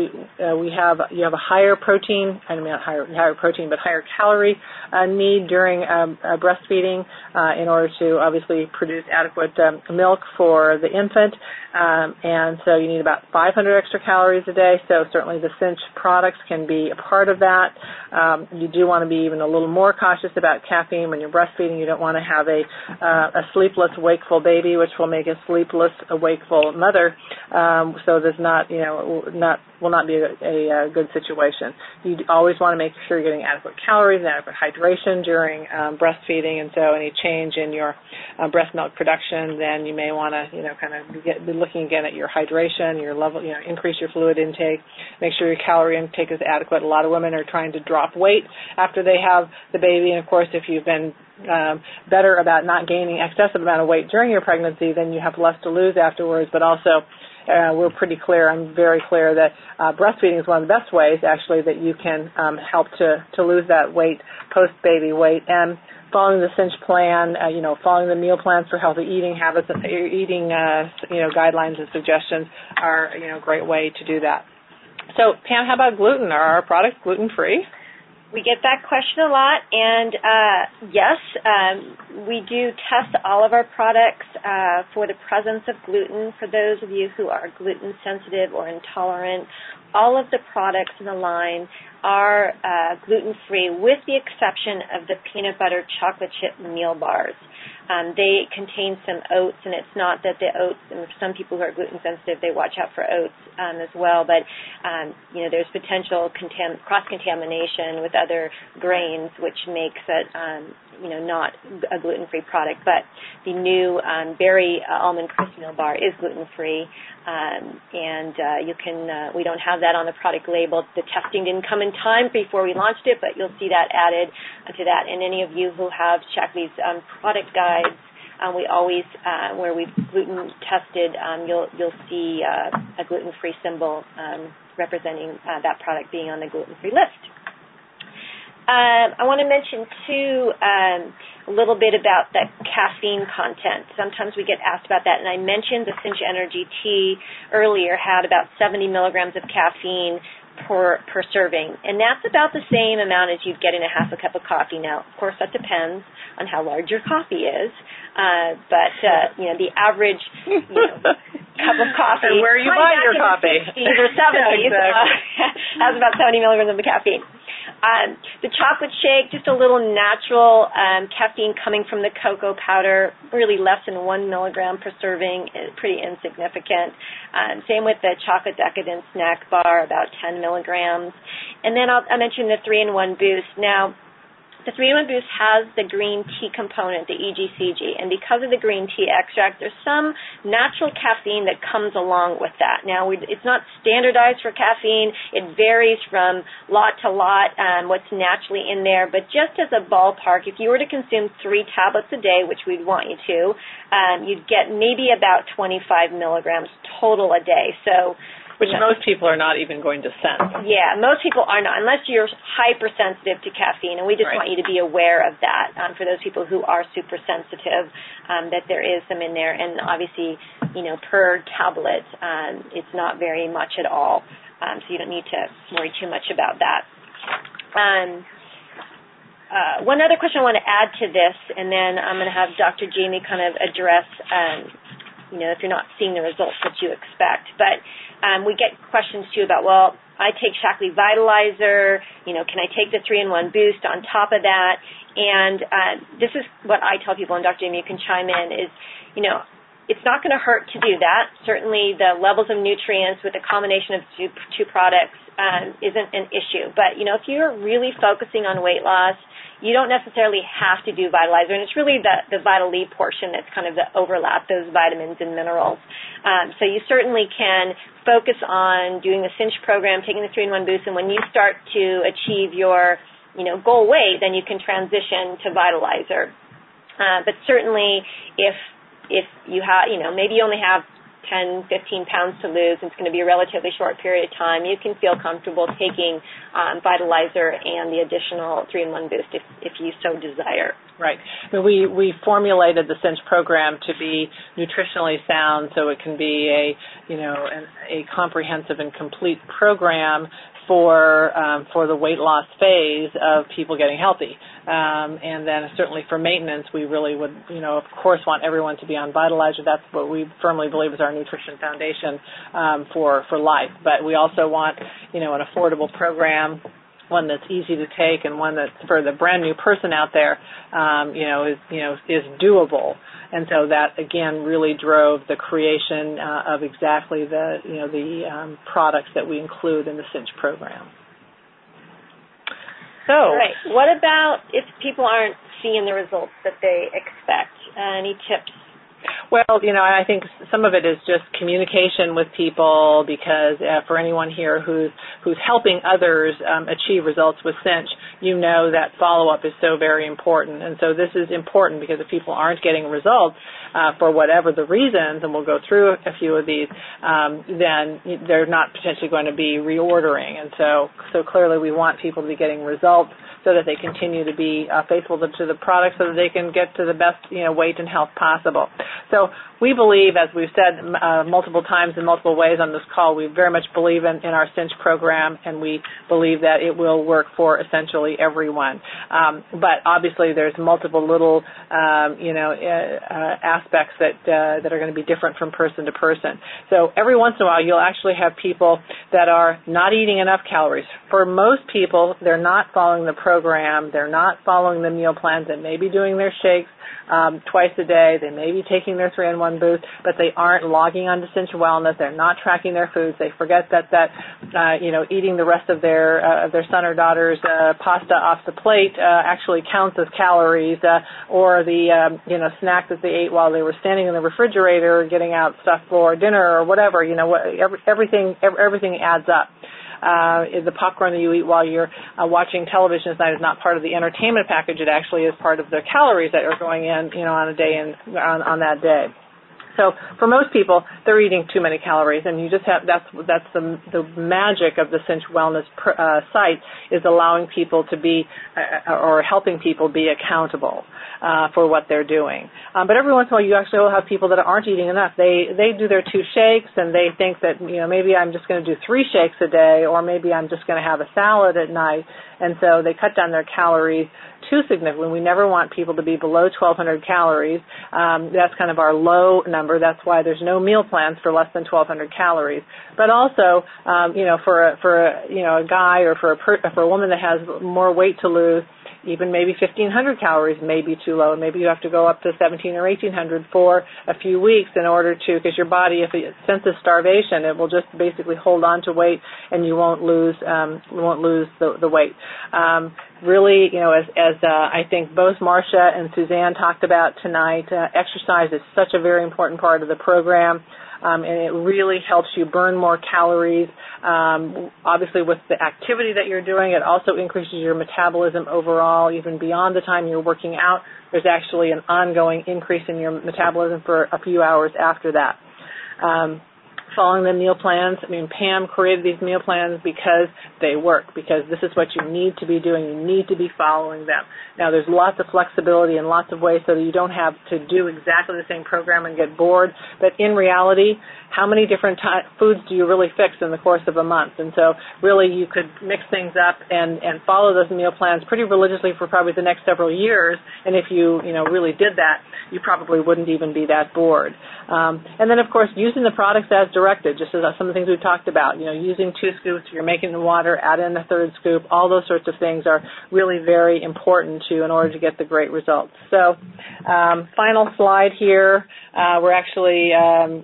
S1: You have a higher protein, higher protein, but higher calorie need during breastfeeding in order to obviously produce adequate milk for the infant, and so you need about 500 extra calories a day. So certainly the Cinch products can be a part of that. You do want to be even a little more cautious about caffeine when you're breastfeeding. You don't want to have a sleepless, wakeful baby, which will make a sleepless, wakeful mother. So there's will not be a good situation. You always want to make sure you're getting adequate calories and adequate hydration during breastfeeding, and so any change in your breast milk production, then you may want to be looking again at your hydration, your level, increase your fluid intake, make sure your calorie intake is adequate. A lot of women are trying to drop weight after they have the baby, and of course if you've been better about not gaining excessive amount of weight during your pregnancy, then you have less to lose afterwards, but also I'm very clear that breastfeeding is one of the best ways, actually, that you can help to lose that weight, post-baby weight. And following the Cinch plan, following the meal plans for healthy eating habits, eating guidelines and suggestions are, a great way to do that. So, Pam, how about gluten? Are our products gluten-free?
S2: We get that question a lot, and yes, we do test all of our products for the presence of gluten. For those of you who are gluten sensitive or intolerant, all of the products in the line are gluten-free, with the exception of the peanut butter chocolate chip meal bars. They contain some oats, and it's not that the oats, and for some people who are gluten sensitive, they watch out for oats as well, but there's potential cross-contamination with other grains, which makes it not a gluten-free product. But the new berry almond crisp meal bar is gluten-free, and we don't have that on the product label. The testing didn't come in time before we launched it, but you'll see that added to that. And any of you who have checked these product guides, we always, where we've gluten tested, you'll see a gluten-free symbol representing that product being on the gluten-free list. I want to mention, too, a little bit about the caffeine content. Sometimes we get asked about that, and I mentioned the Cinch Energy Tea earlier had about 70 milligrams of caffeine per serving, and that's about the same amount as you'd get in a half a cup of coffee. Now, of course, that depends on how large your coffee is, but the average cup of coffee,
S1: and where you buy your coffee,
S2: 60s or 70s, has about 70 milligrams of caffeine. The chocolate shake, just a little natural caffeine coming from the cocoa powder, really less than 1 milligram per serving, is pretty insignificant. Same with the chocolate decadent snack bar, about 10 milligrams. And then I mentioned the 3-in-1 Boost. Now, the 3-in-1 Boost has the green tea component, the EGCG, and because of the green tea extract, there's some natural caffeine that comes along with that. Now, it's not standardized for caffeine. It varies from lot to lot, what's naturally in there, but just as a ballpark, if you were to consume 3 tablets a day, which we'd want you to, you'd get maybe about 25 milligrams total a day. So,
S1: which most people are not even going to sense.
S2: Yeah, most people are not, unless you're hypersensitive to caffeine, and we just want you to be aware of that for those people who are super sensitive, that there is some in there. And obviously, per tablet, it's not very much at all, so you don't need to worry too much about that. One other question I want to add to this, and then I'm going to have Dr. Jamie kind of address if you're not seeing the results that you expect. But we get questions, too, about, well, I take Shaklee Vitalizer, can I take the 3-in-1 Boost on top of that? And this is what I tell people, and Dr. Jamie, you can chime in, is, it's not going to hurt to do that. Certainly the levels of nutrients with a combination of two products isn't an issue. But, if you're really focusing on weight loss, you don't necessarily have to do Vitalizer, and it's really the Vital E portion that's kind of the overlap, those vitamins and minerals. So you certainly can focus on doing the Cinch program, taking the 3-in-1 Boost, and when you start to achieve your, goal weight, then you can transition to Vitalizer. But certainly if you have, maybe you only have 10, 15 pounds to lose, and it's going to be a relatively short period of time, you can feel comfortable taking Vitalizer and the additional 3-in-1 Boost if you so desire.
S1: Right. We formulated the Cinch program to be nutritionally sound, so it can be a comprehensive and complete program for the weight loss phase of people getting healthy. And then certainly for maintenance, we really would, of course, want everyone to be on Vitalizer. That's what we firmly believe is our nutrition foundation for life. But we also want, an affordable program, one that's easy to take, and one that's for the brand new person out there, is doable. And so that again really drove the creation of exactly the products that we include in the Cinch program. So,
S2: right. What about if people aren't seeing the results that they expect? Any tips?
S1: Well, I think some of it is just communication with people, because for anyone here who's helping others achieve results with Cinch, that follow-up is so very important. And so this is important because if people aren't getting results for whatever the reasons, and we'll go through a few of these, then they're not potentially going to be reordering. And so clearly we want people to be getting results so that they continue to be faithful to the product, so that they can get to the best weight and health possible. So we believe, as we've said multiple times in multiple ways on this call, we very much believe in our Cinch program, and we believe that it will work for essentially everyone. But obviously there's multiple little aspects that are going to be different from person to person. So every once in a while you'll actually have people that are not eating enough calories. For most people, they're not following the program, they're not following the meal plans, they may be doing their shakes twice a day, they may be taking their 3-in-1 Boost, but they aren't logging on to Cinch Wellness, they're not tracking their foods, they forget that eating the rest of their son or daughter's pasta off the plate actually counts as calories, or the snack that they ate while they were standing in the refrigerator getting out stuff for dinner or whatever. Everything adds up. The popcorn that you eat while you're watching television tonight is not part of the entertainment package. It actually is part of the calories that are going in, on a day on that day. So for most people, they're eating too many calories, and you just have that's the magic of the Cinch Wellness site is allowing people to be or helping people be accountable for what they're doing. But every once in a while, you actually will have people that aren't eating enough. They do their 2 shakes, and they think that maybe I'm just going to do 3 shakes a day, or maybe I'm just going to have a salad at night, and so they cut down their calories too significantly. We never want people to be below 1,200 calories. That's kind of our low number. That's why there's no meal plans for less than 1,200 calories. But also, for a guy or for a woman that has more weight to lose, even maybe 1,500 calories may be too low. Maybe you have to go up to 1,700 or 1,800 for a few weeks in order to, because your body, if it senses starvation, it will just basically hold on to weight, and you won't lose the weight. Really, as I think both Marcia and Suzanne talked about tonight, exercise is such a very important part of the program. And it really helps you burn more calories. Obviously, with the activity that you're doing, it also increases your metabolism overall, even beyond the time you're working out. There's actually an ongoing increase in your metabolism for a few hours after that. Following the meal plans, Pam created these meal plans because they work, because this is what you need to be doing. You need to be following them. Now, there's lots of flexibility and lots of ways so that you don't have to do exactly the same program and get bored. But in reality, how many different foods do you really fix in the course of a month? And so really you could mix things up and follow those meal plans pretty religiously for probably the next several years. And if you really did that, you probably wouldn't even be that bored. And then, of course, using the products as directed, just as some of the things we've talked about, using 2 scoops, you're making the water, add in a 3rd scoop, all those sorts of things are really very important in order to get the great results. So final slide here. We're actually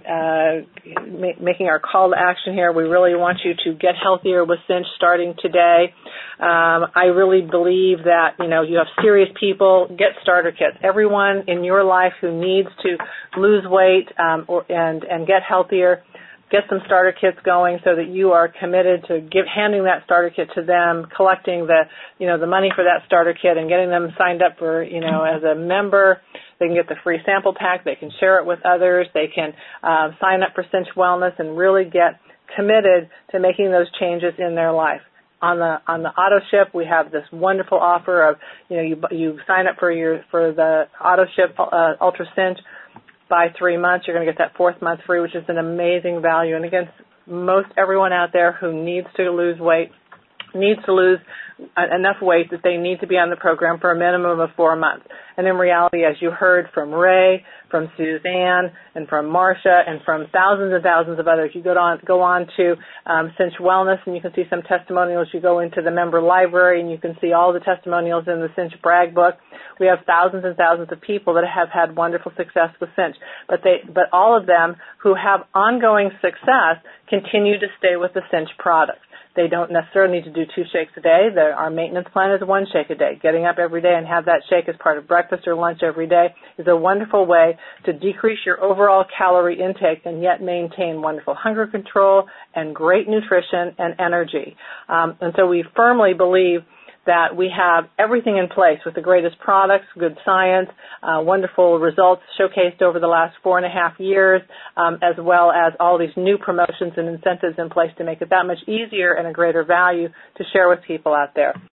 S1: making our call to action here. We really want you to get healthier with Cinch starting today. I really believe that, you have serious people, get starter kits. Everyone in your life who needs to lose weight and get healthier, get some starter kits going so that you are committed to handing that starter kit to them, collecting the money for that starter kit and getting them signed up for, as a member. They can get the free sample pack. They can share it with others. They can sign up for Cinch Wellness and really get committed to making those changes in their life. On the auto ship, we have this wonderful offer of, you sign up for the auto ship Ultra Cinch. By 3 months, you're going to get that 4th month free, which is an amazing value. And again, most everyone out there who needs to lose weight needs to lose enough weight that they need to be on the program for a minimum of 4 months. And in reality, as you heard from Ray, from Suzanne, and from Marcia, and from thousands and thousands of others, you go on to Cinch Wellness, and you can see some testimonials. You go into the member library, and you can see all the testimonials in the Cinch Brag book. We have thousands and thousands of people that have had wonderful success with Cinch. But all of them who have ongoing success continue to stay with the Cinch product. They don't necessarily need to do 2 shakes a day. Our maintenance plan is 1 shake a day. Getting up every day and have that shake as part of breakfast or lunch every day is a wonderful way to decrease your overall calorie intake and yet maintain wonderful hunger control and great nutrition and energy. And so we firmly believe that we have everything in place with the greatest products, good science, wonderful results showcased over the last 4.5 years, as well as all these new promotions and incentives in place to make it that much easier and a greater value to share with people out there.